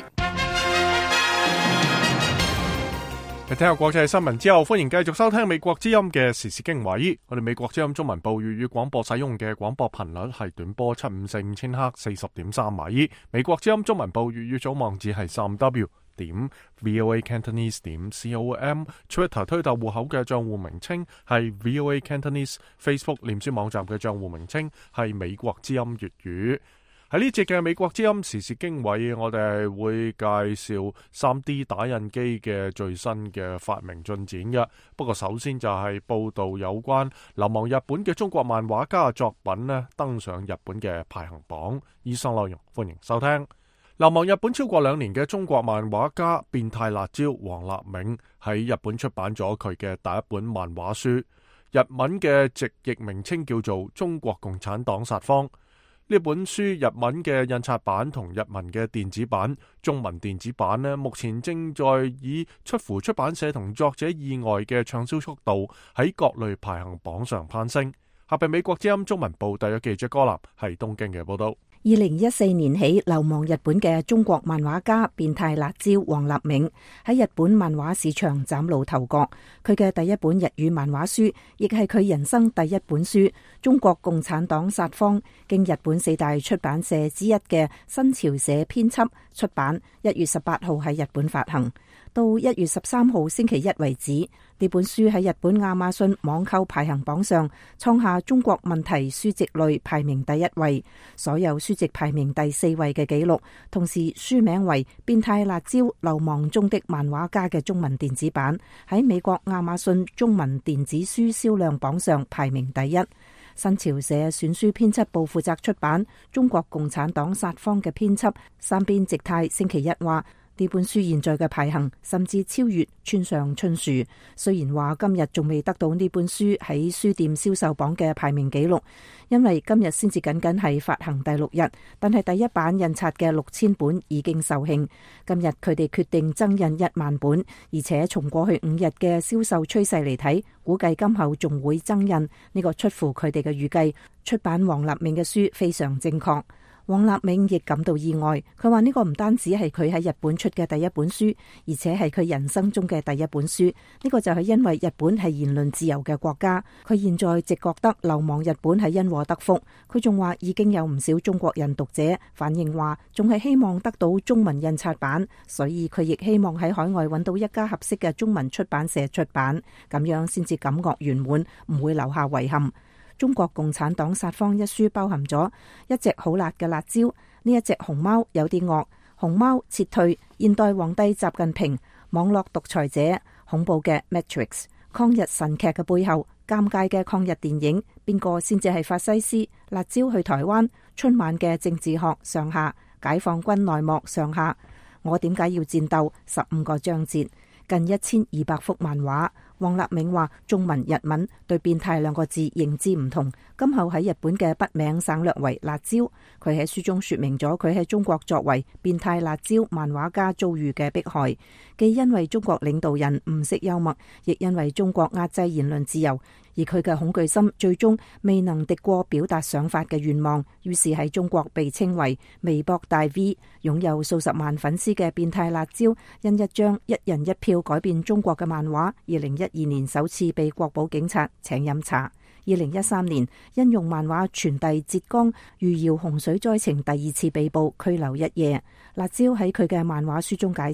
你聽下國際新聞之後，歡迎繼續收聽美國之音嘅時事經緯。我哋美國之音中文部粵語廣播使用嘅廣播頻率係短波七五四五千赫四十點三米。美國之音中文部粵語組網址係三 w 點 voa cantonese 點 com，Twitter 推特戶口嘅賬戶名稱係 voa cantonese，Facebook 臉書網站嘅賬戶名稱係美國之音粵語。喺呢節嘅美國之音時事經緯，我哋會介紹 三 D 打印機嘅最新嘅發明進展嘅。不過首先就係報道有關流亡日本嘅中國漫畫家作品呢登上日本嘅排行榜。以上內容歡迎收聽。流亡日本超過兩年嘅中國漫畫家變態辣椒黃立銘喺日本出版咗佢嘅第一本漫畫書，日文嘅直譯名稱叫做《中國共產黨撒謊》。呢本書日文嘅印刷版同日文嘅電子版，中文電子版呢，目前正在以出乎出版社同作者意外嘅暢銷速度喺各類排行榜上攀升。下邊美國之音中文部特約記者柯南係東京嘅報道。 二零一四年起流亡日本嘅中國漫畫家變態辣椒黃立銘喺日本漫畫市場嶄露頭角。佢嘅第一本日語漫畫書，亦係佢人生第一本書《中國共產黨撒謊》，經日本四大出版社之一嘅新潮社編輯出版。一月十八號喺日本發行，到一月十三號星期一為止，呢本書喺日本亞馬遜網購排行榜上創下中國問題書籍類排名第一位，所有書籍排名第四位嘅紀錄。同時書名為《變態辣椒流亡中的漫畫家》嘅中文電子版喺美國亞馬遜中文電子書銷量榜上排名第一。新潮社選書編輯部負責出版《中國共產黨撒謊》嘅編輯三邊直太星期一話，呢本書現在嘅排行甚至超越村上春樹。雖然話今日仲未得到呢本書喺書店銷售榜嘅排名紀錄，因為今日先至僅僅係發行第六日，但係第一版印刷嘅六千本已經售罄。今日佢哋決定增印一萬本，而且從過去五日嘅銷售趨勢嚟睇，估計今後仲會增印。呢個出乎佢哋嘅預計。出版黃立銘嘅書非常正確。黃立銘亦感到意外，佢話呢個唔單止係佢喺日本出嘅第一本書，而且係佢人生中嘅第一本書。呢個就係因為日本係言論自由嘅國家，佢現在直覺得流亡日本係因禍得福。佢仲話已經有唔少中國人讀者反映話，仲係希望得到中文印刷版，所以佢亦希望喺海外揾到一家合適嘅中文出版社出版，咁樣先至感覺圓滿，唔會留下遺憾。中國共產黨撒謊一書包含咗一隻好辣嘅辣椒，呢一隻熊貓有啲惡，熊貓撤退，現代皇帝習近平，網絡獨裁者，恐怖嘅 Matrix， 抗日神劇嘅背後，尷尬嘅抗日電影，邊個先至係法西斯？辣椒去台灣，春晚嘅政治學上下，解放軍內幕上下，我點解要戰鬥？十五個章節，近一千二百幅漫畫。黃立銘話中文日文對變態兩個字認知唔同，今後喺日本嘅筆名省略為辣椒。佢喺書中說明咗佢喺中國作為變態辣椒漫畫家遭遇嘅迫害，既因為中國領導人唔識幽默，亦因為中國壓制言論自由，而佢嘅恐懼心最終未能敵過表達想法嘅願望，於是喺中國被稱為微博大 V。 擁有數十萬粉絲嘅變態辣椒因一張一人一票改變中國嘅漫畫，二零一二年首次被國保警察請飲茶。二零一三年因用漫畫傳遞浙江餘姚洪水災情第二次被捕拘留一夜。辣椒喺佢嘅漫畫書中解釋，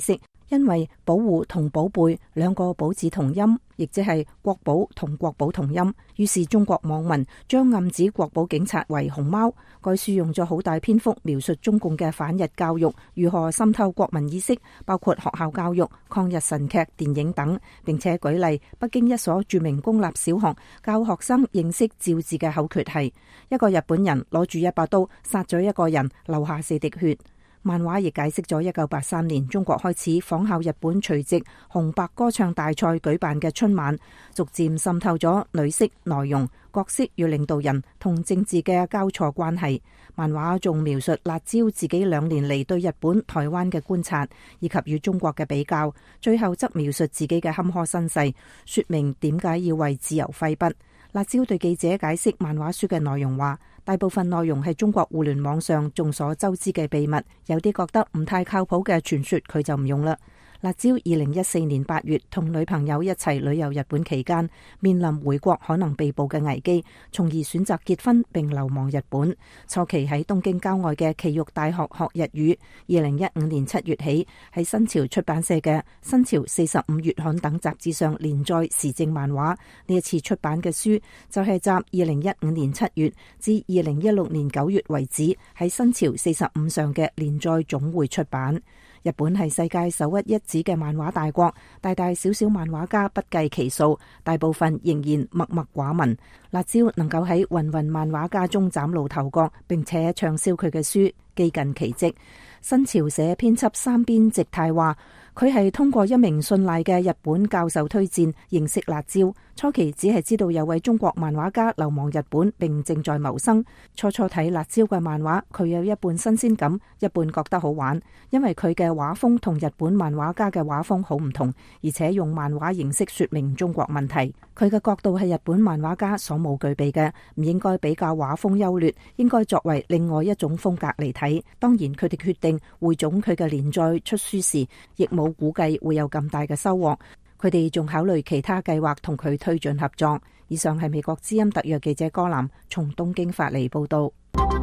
因為保護同寶貝兩個寶字同音，亦即係國寶同國寶同音，於是中國網民將暗指國寶警察為熊貓。該書用咗好大篇幅描述中共嘅反日教育如何滲透國民意識，包括學校教育、抗日神劇、電影等，並且舉例北京一所著名公立小學教學生認識趙字嘅口訣係：一個日本人攞住一把刀殺咗一個人，流下四滴血。漫畫亦解釋咗一九八三年中國開始仿效日本除夕紅白歌唱大賽舉辦嘅春晚，逐漸滲透咗女色、內容、角色與領導人同政治嘅交錯關係。漫畫仲描述辣椒自己兩年嚟對日本、台灣嘅觀察，以及與中國嘅比較，最後則描述自己嘅坎坷身世，說明點解要為自由揮筆。辣椒對記者解釋漫畫書嘅內容話，大部分內容係中國互聯網上眾所周知嘅秘密，有啲覺得唔太靠譜嘅傳說佢就唔用啦。辣椒二零一四年八月同女朋友一齊旅遊日本期間，面臨回國可能被捕嘅危機，從而選擇結婚並流亡日本。初期喺東京郊外嘅埼玉大學學日語，二零一五年七月起喺新潮出版社嘅新潮四十五月刊等雜誌上連載時政漫畫。呢一次出版嘅書就係集二零一五年七月至二零一六年九月為止喺新潮四十五上嘅連載總匯出版。日本係世界首屈一指嘅漫畫大國，大大小小漫畫家不計其數，大部分仍然默默寡聞。辣椒能夠喺芸芸漫畫家中嶄露頭角，並且暢銷佢嘅書，幾近奇蹟。新潮社編輯三邊直太話，佢係通過一名信賴嘅日本教授推薦認識辣椒，初期只係知道有位中國漫畫家流亡日本並正在謀生。初初睇辣椒嘅漫畫，佢有一半新鮮感，一半覺得好玩，因為佢嘅畫風同日本漫畫家嘅畫風好唔同，而且用漫畫形式說明中國問題。佢嘅角度係日本漫畫家所冇具備嘅，唔應該比較畫風優劣，應該作為另外一種風格嚟睇。當然佢哋決定匯總佢嘅連載出書時，亦冇估計會有咁大嘅收穫。佢哋仲考慮其他計劃同佢推進合作。以上係美國之音特約記者柯南從東京發嚟報道。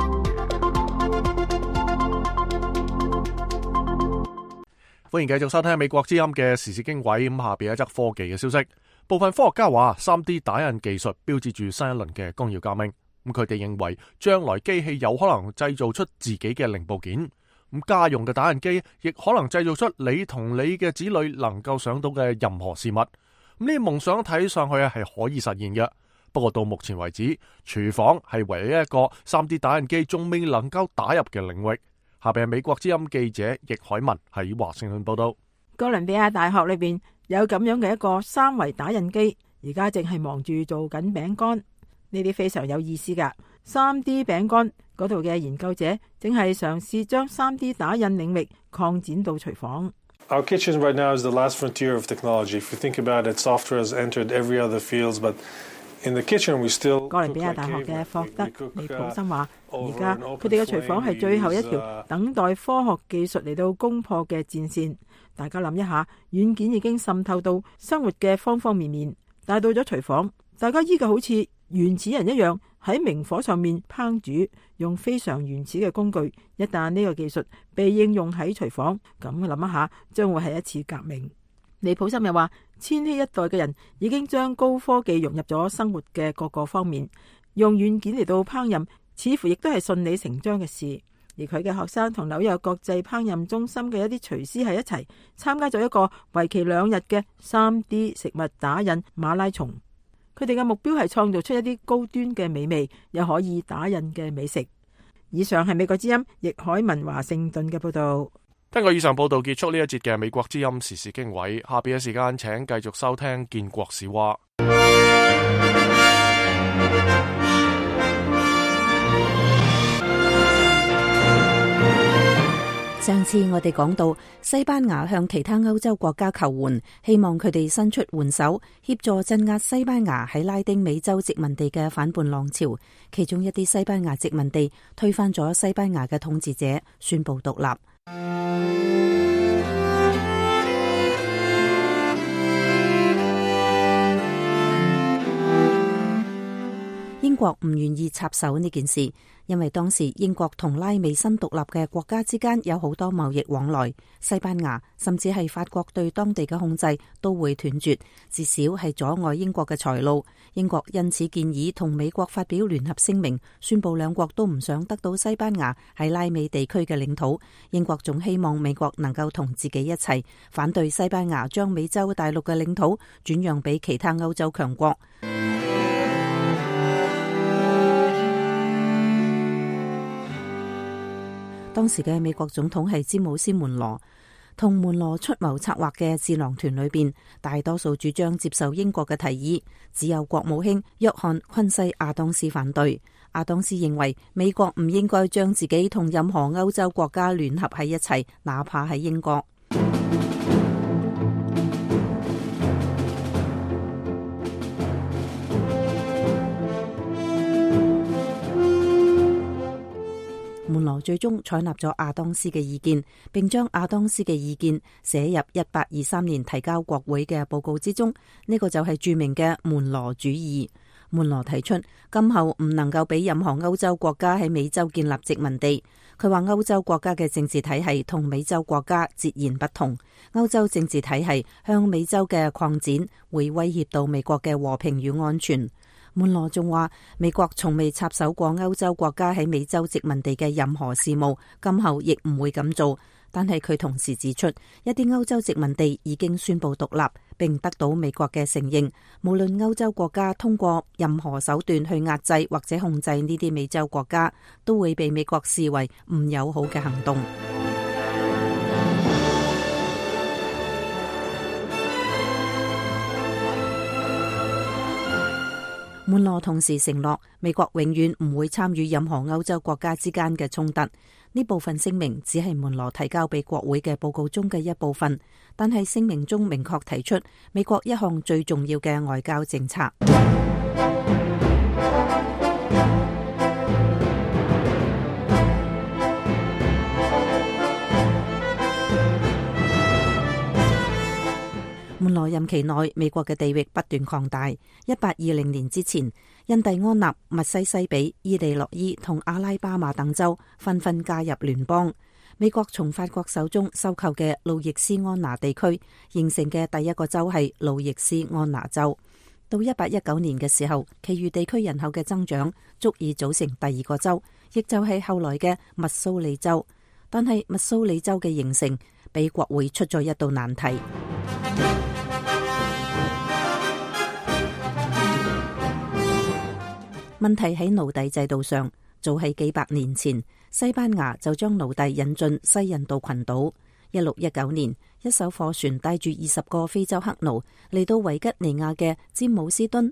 歡迎繼續收聽美國之音嘅時事經緯。咁下邊一則科技嘅消息，部分科學家話三 D 打印技術標誌住新一輪嘅工業革命。咁佢哋認為將來機器有可能製造出自己嘅零部件。咁家用嘅打印機亦可能製造出你同你嘅子女能夠想到嘅任何事物。咁呢啲夢想睇上去係可以實現嘅。不過到目前為止，廚房係唯一一個三 D 打印機仲未能夠打入嘅領域。下邊係美國之音記者易海文喺華盛頓報道。 哥倫比亞大學裏邊有咁樣嘅一個三維打印機，而家正係忙住做緊餅乾。呢啲非常有意思噶。三 D 餅乾嗰度嘅研究者正係嘗試將三 D 打印領域擴展到廚房。 Our kitchen right now is the last frontier of technology. If you think about it, software has entered every other fields, but in the kitchen we still. 哥倫比亞大學嘅霍德尼普森話，而家佢哋嘅廚房係最後一條等待科學技術嚟到攻破嘅戰線。大家諗一下，軟件已經滲透到生活嘅方方面面，但係到咗廚房，大家依舊好似原始人一樣喺明火上面烹煮，用非常原始嘅工具。一旦呢個技術被應用喺廚房，咁諗一下，將會係一次革命。尼普森又話，千禧一代嘅人已經將高科技融入咗生活嘅各個方面，用軟件嚟到烹飪，似乎亦都係順理成章嘅事。而佢嘅學生同紐約國際烹飪中心嘅一啲廚師係一齊參加咗一個為期兩日嘅三 D 食物打印馬拉松。佢哋嘅目標係創造出一啲高端嘅美味又可以打印嘅美食。以上係美國之音易海文華盛頓嘅報道。 聽過以上報道，結束呢一節嘅美國之音時事經緯。下邊嘅時間請繼續收聽建國史話。 上次我哋講到西班牙向其他歐洲國家求援，希望佢哋伸出援手，協助鎮壓西班牙喺拉丁美洲殖民地嘅反叛浪潮。其中一啲西班牙殖民地推翻咗西班牙嘅統治者，宣布獨立。英國唔願意插手呢件事，因為當時英國同拉美新獨立嘅國家之間有好多貿易往來，西班牙甚至係法國對當地嘅控制都會斷絕，至少係阻礙英國嘅財路。英國因此建議同美國發表聯合聲明，宣布兩國都唔想得到西班牙喺拉美地區嘅領土。英國仲希望美國能夠同自己一齊反對西班牙將美洲大陸嘅領土轉讓俾其他歐洲強國。當時嘅美國總統係詹姆斯門羅，同門羅出謀策劃嘅智囊團裏邊，大多數主張接受英國嘅提議，只有國務卿約翰昆西亞當斯反對。亞當斯認為美國唔應該將自己同任何歐洲國家聯合喺一齊，哪怕係英國。門羅最終採納咗亞當斯嘅意見，並將亞當斯嘅意見寫入一八二三年提交國會嘅報告之中。呢個就係著名嘅門羅主義。門羅提出，今後唔能夠俾任何歐洲國家喺美洲建立殖民地。佢話歐洲國家嘅政治體系同美洲國家截然不同。歐洲政治體系向美洲嘅擴展會威脅到美國嘅和平與安全。門羅仲話，美國從未插手過歐洲國家喺美洲殖民地嘅任何事務，今後亦唔會咁做。但係佢同時指出，一啲歐洲殖民地已經宣布獨立，並得到美國嘅承認。無論歐洲國家通過任何手段去壓制或者控制呢啲美洲國家，都會被美國視為唔友好嘅行動。門羅同時承諾，美國永遠唔會參與任何歐洲國家之間嘅衝突。呢部分聲明只係門羅提交俾國會嘅報告中嘅一部分，但係聲明中明確提出美國一項最重要嘅外交政策。門羅任期內，美國嘅地域不斷擴大。一八二零年之前，印第安納、密西西比、伊利諾伊同阿拉巴馬等州紛紛加入聯邦。美國從法國手中收購嘅路易斯安那地區形成嘅第一個州係路易斯安那州。到一八一九年嘅時候，其餘地區人口嘅增長足以組成第二個州，亦就係後來嘅密蘇里州。但係密蘇里州嘅形成俾國會出咗一道難題。問題喺奴隸制度上，早喺幾百年前，西班牙就將奴隸引進西印度群島。一六一九年，一艘貨船帶住二十個非洲黑奴嚟到維吉尼亞嘅詹姆斯敦。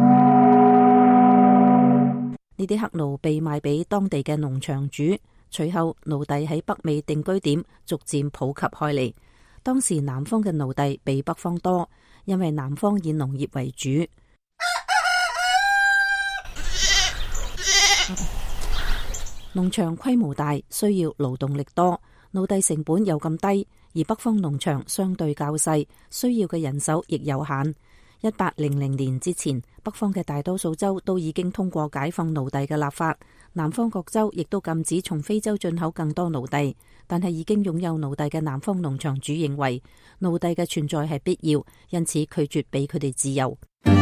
呢啲黑奴被賣俾當地嘅農場主，隨後奴隸喺北美定居點逐漸普及開嚟。當時南方嘅奴隸比北方多，因為南方以農業為主。農場規模大，需要勞動力多，奴隸成本又咁低，而北方農場相對較細，需要嘅人手亦有限。一八零零年之前，北方嘅大多數州都已經通過解放奴隸嘅立法，南方各州亦都禁止從非洲進口更多奴隸。但係已經擁有奴隸嘅南方農場主認為奴隸嘅存在係必要，因此拒絕俾佢哋自由。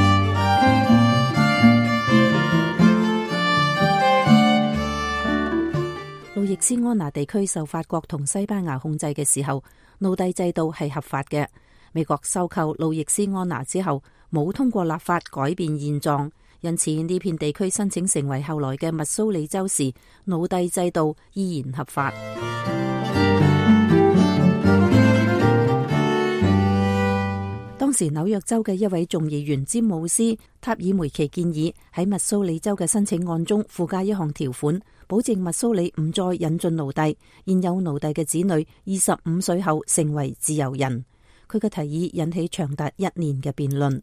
路易斯安那地區受法國同西班牙控制嘅時候，奴隸制度係合法嘅。美國收購路易斯安那之後，冇通過立法改變現狀，因此呢片地區申請成為後來嘅密蘇里州時，奴隸制度依然合法。當時紐約州嘅一位眾議員詹姆斯塔爾梅奇建議喺密蘇里州嘅申請案中附加一項條款，保證密蘇里唔再引進奴隸，現有奴隸嘅子女二十五歲後成為自由人。佢嘅提議引起長達一年嘅辯論。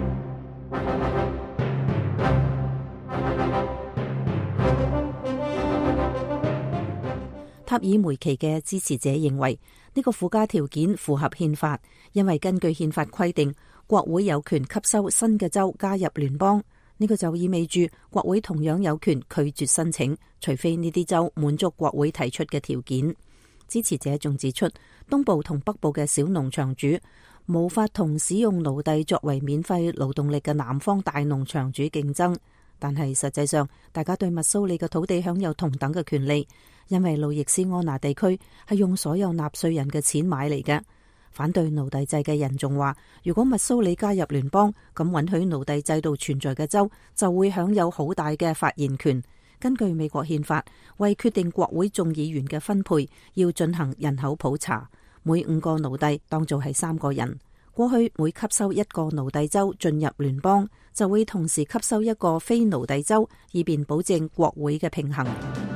塔爾梅奇嘅支持者認為呢個附加條件符合憲法，因為根據憲法規定，國會有權吸收新嘅州加入聯邦。 呢個就意味住國會同樣有權拒絕申請，除非呢啲州滿足國會提出嘅條件。支持者仲指出，東部同北部嘅小農場主無法同使用奴隸作為免費勞動力嘅南方大農場主競爭，但係實際上大家對密蘇里嘅土地享有同等嘅權利，因為路易斯安那地區係用所有納稅人嘅錢買嚟嘅。反對奴隸制嘅人仲話，如果密蘇里加入聯邦，咁允許奴隸制度存在嘅州就會享有好大嘅發言權。根據美國憲法，為決定國會眾議員嘅分配，要進行人口普查，每五個奴隸當做係三個人。過去每吸收一個奴隸州進入聯邦，就會同時吸收一個非奴隸州，以便保證國會嘅平衡。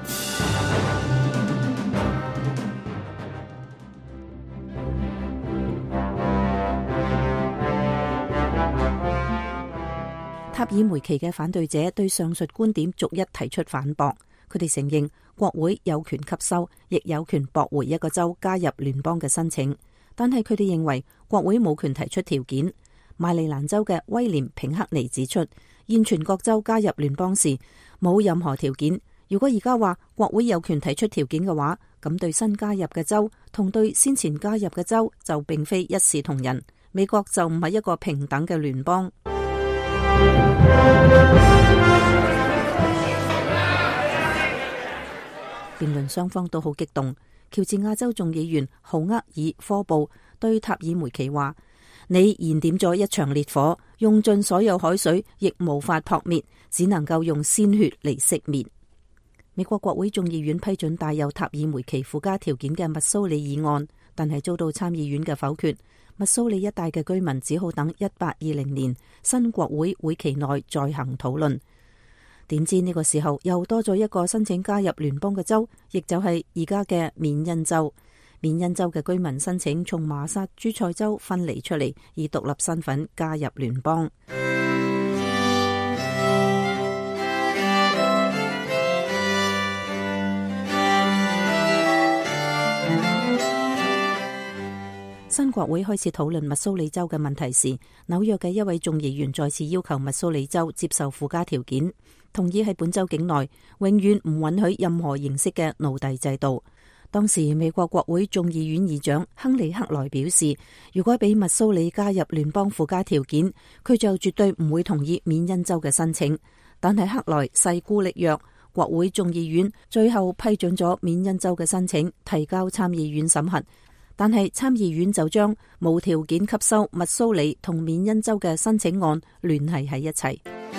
塔爾梅奇嘅反對者對上述觀點逐一提出反駁，佢哋承認國會有權吸收，亦有權駁回一個州加入聯邦嘅申請，但係佢哋認為國會冇權提出條件。馬里蘭州嘅威廉平克尼指出，現全國州加入聯邦時冇任何條件，如果而家話國會有權提出條件嘅話，咁對新加入嘅州同對先前加入嘅州就並非一視同仁，美國就唔係一個平等嘅聯邦。辯論雙方都好激動。喬治亞州眾議員豪厄爾科布對塔爾梅奇話：你燃點咗一場烈火，用盡所有海水亦無法撲滅，只能夠用鮮血嚟熄滅。美國國會眾議院批准帶有塔爾梅奇附加條件嘅密蘇里議案，但係遭到參議院嘅否決。密蘇里一帶嘅居民只好等一八二零年新國會會期內再行討論。點知呢個時候又多咗一個申請加入聯邦嘅州，亦就係而家嘅緬因州。緬因州嘅居民申請從麻薩諸塞州分離出嚟，以獨立身份加入聯邦。新國會開始討論密蘇里州嘅問題時，紐約嘅一位眾議員再次要求密蘇里州接受附加條件，同意喺本州境內永遠唔允許任何形式嘅奴隸制度。當時美國國會眾議院議長亨利克萊表示，如果俾密蘇里加入聯邦附加條件，佢就絕對唔會同意緬因州嘅申請。但係克萊勢孤力弱，國會眾議院最後批准咗緬因州嘅申請，提交參議院審核。但係參議院就將無條件吸收密蘇里同緬因州嘅申請案聯繫喺一齊。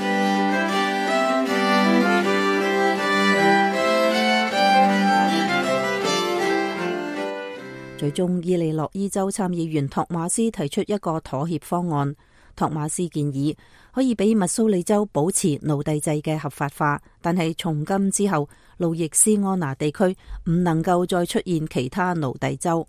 最終，伊利諾伊州參議員托馬斯提出一個妥協方案。托馬斯建議可以俾密蘇里州保持奴隸制嘅合法化，但係從今之後，路易斯安那地區唔能夠再出現其他奴隸州。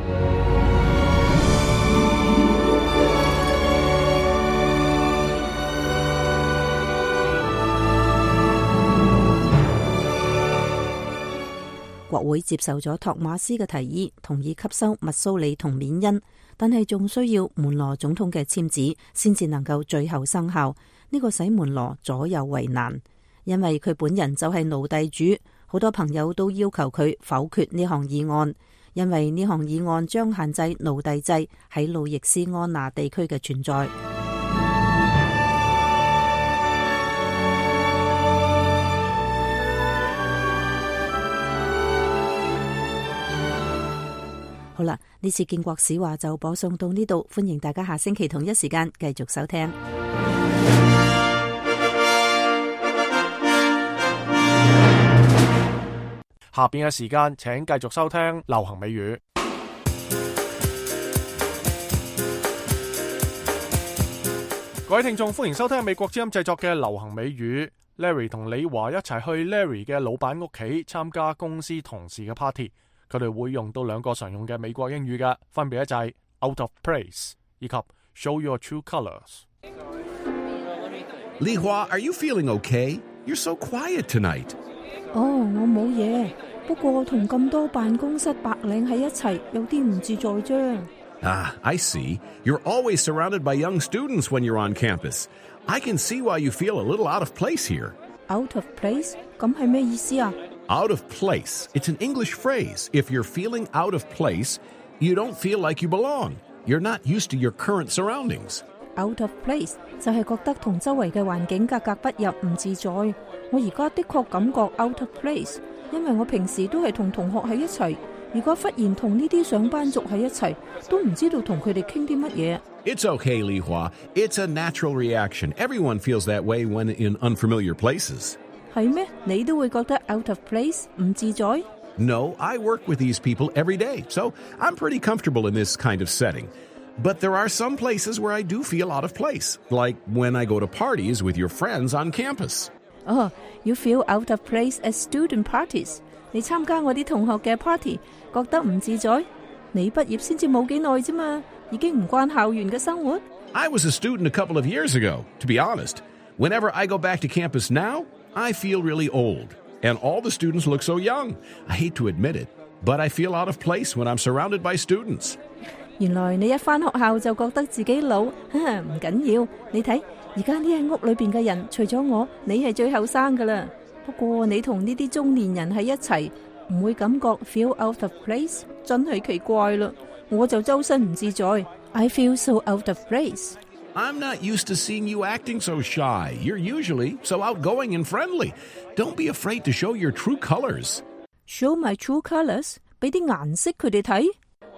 國會接受咗托馬斯嘅提議，同意吸收密蘇里同緬因，但係仲需要門羅總統嘅簽字，先至能夠最後生效。呢個使門羅左右為難，因為佢本人就係奴隸主，好多朋友都要求佢否決呢項議案，因為呢項議案將限制奴隸制喺路易斯安那地區嘅存在。好啦，呢次建國史話就播送到呢度，歡迎大家下星期同一時間繼續收聽。 下邊嘅時間，請繼續收聽流行美語。各位聽眾，歡迎收聽美國之音製作嘅流行美語。Larry 同李華一齊去 Larry 嘅老闆屋企參加公司同事嘅 party。佢哋會用到兩個常用嘅美國英語嘅，分別就係 out of place 以及 show your true colors。 李華 ，Are you feeling okay? You're so quiet tonight. 哦，我冇嘢，不過同咁多辦公室白領喺一齊，有啲唔自在啫。 Ah, I see. You're always surrounded by young students when you're on campus. I can see why you feel a little out of place here. Out of place? 咁係咩意思啊？ Out of place. It's an English phrase. If you're feeling out of place, you don't feel like you belong. You're not used to your current surroundings. Out of place 就係覺得同周圍嘅環境格格不入，唔自在。我而家的確感覺 out of place， 因為我平時都係同同學喺一齊，如果忽然同呢啲上班族喺一齊，都唔知道同佢哋傾啲乜嘢。 It's okay, Li Hua. It's a natural reaction. Everyone feels that way when in unfamiliar places. 係咩？你都會覺得 out of place 唔自在？ No, I work with these people every day, so I'm pretty comfortable in this kind of setting. But there are some places where I do feel out of place, like when I go to parties with your friends on campus. Oh, you feel out of place at student parties. 你參加我啲同學嘅 party， 覺得唔自在？你畢業先至冇幾耐啫嘛，已經唔慣校園嘅生活。 I was a student a couple of years ago, to be honest. Whenever I go back to campus now, I feel really old. And all the students look so young. I hate to admit it, but I feel out of place when I'm surrounded by students. 原來你一返學校就覺得自己老，唔緊要。你睇而家呢間屋裏邊嘅人，除咗我，你係最後生噶啦。不過你同呢啲中年人喺一齊，唔會感覺 feel out of place， 真係奇怪啦。我就周身唔自在。I feel so out of place. I'm not used to seeing you acting so shy. You're usually so outgoing and friendly. Don't be afraid to show your true colors. Show my true colors? 俾啲顏色佢哋睇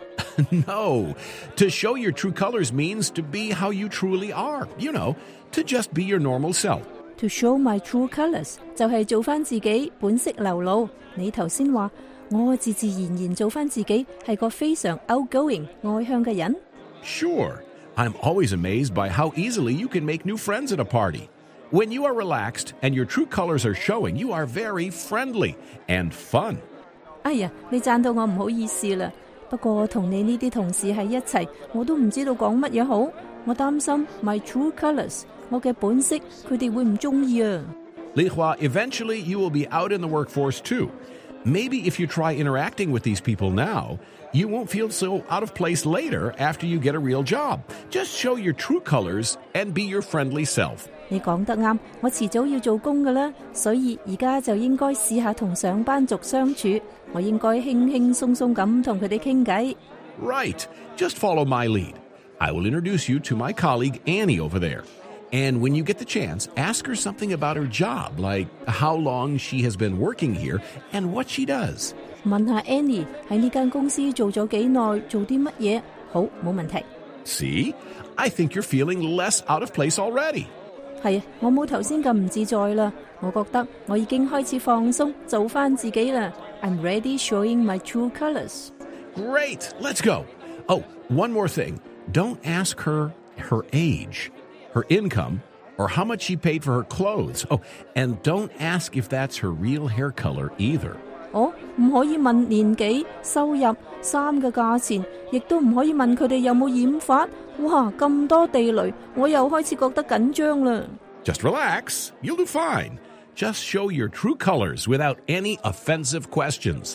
No. To show your true colors means to be how you truly are. You know, to just be your normal self. To show my true colors 就係做返自己，本色流露。你頭先話我自自然然做返自己，係個非常 outgoing 外向嘅人。 Sure. I'm always amazed by how easily you can make new friends at a party. When you are relaxed and your true colors are showing, you are very friendly and fun. 哎呀，你讚到我唔好意思啦。不過同你呢啲同事喺一齊，我都唔知道講乜嘢好。我擔心 my true colors， 我嘅本色，佢哋會唔中意啊。 Li Hua, eventually you will be out in the workforce too. Maybe if you try interacting with these people now, you won't feel so out of place later after you get a real job. Just show your true colors and be your friendly self. 你講得啱，我遲早要做工㗎啦，所以而家就應該試下同上班族相處。我應該輕輕鬆鬆咁同佢哋傾偈。 Right. Just follow my lead. I will introduce you to my colleague Annie over there. And when you get the chance, ask her something about her job, like how long she has been working here and what she does. 問下 Annie 喺呢間公司做咗幾耐，做啲乜嘢？好，冇問題。 See? I think you're feeling less out of place already. 係啊，我冇頭先咁唔自在啦。我覺得我已經開始放鬆，做返自己啦。I'm ready showing my true colors. Great. Let's go. Oh, one more thing. Don't ask her her age, her income, or how much she paid for her clothes. Oh, and don't ask if that's her real hair color either. 我唔可以問年紀、收入、衫嘅價錢，亦都唔可以問佢哋有冇染髮。哇，咁多地雷，我又開始覺得緊張啦。 Just relax. You'll do fine. Just show your true colors without any offensive questions.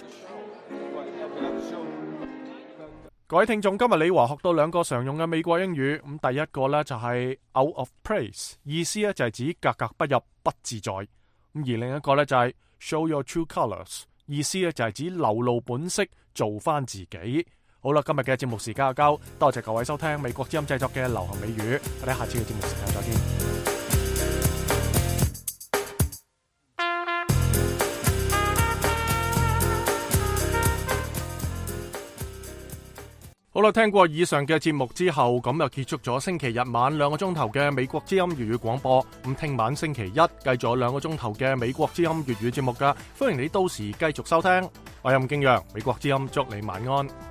各位聽眾，今日李華學到兩個常用嘅美國英語。咁第一個呢，就係 out of place， 意思呢就係指格格不入、不自在。咁而另一個呢，就係 show your true colors， 意思呢就係指流露本色，做返自己。好啦，今日嘅節目時間就夠，多謝各位收聽美國之音製作嘅流行美語。我哋下次嘅節目時間再見。好啦，聽過以上嘅節目之後，咁就結束咗星期日晚兩個鐘頭嘅美國之音粵語廣播。咁聽晚星期一繼續有兩個鐘頭嘅美國之音粵語節目噶，歡迎你到時繼續收聽。我係任敬陽，美國之音祝你晚安。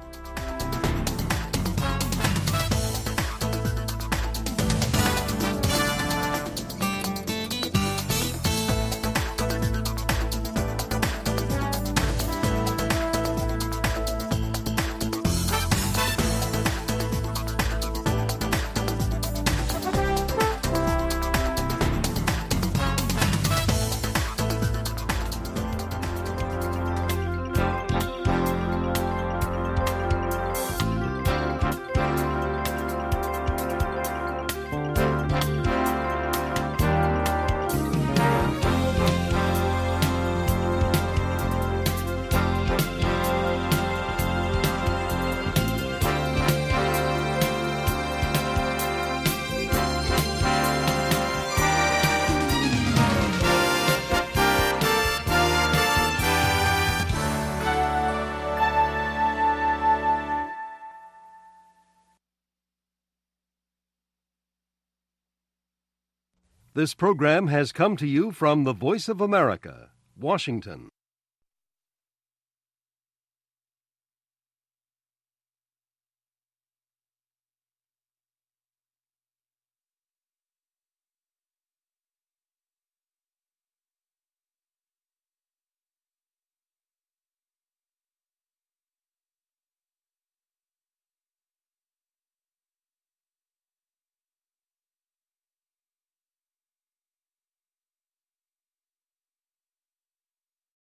This program has come to you from the Voice of America, Washington.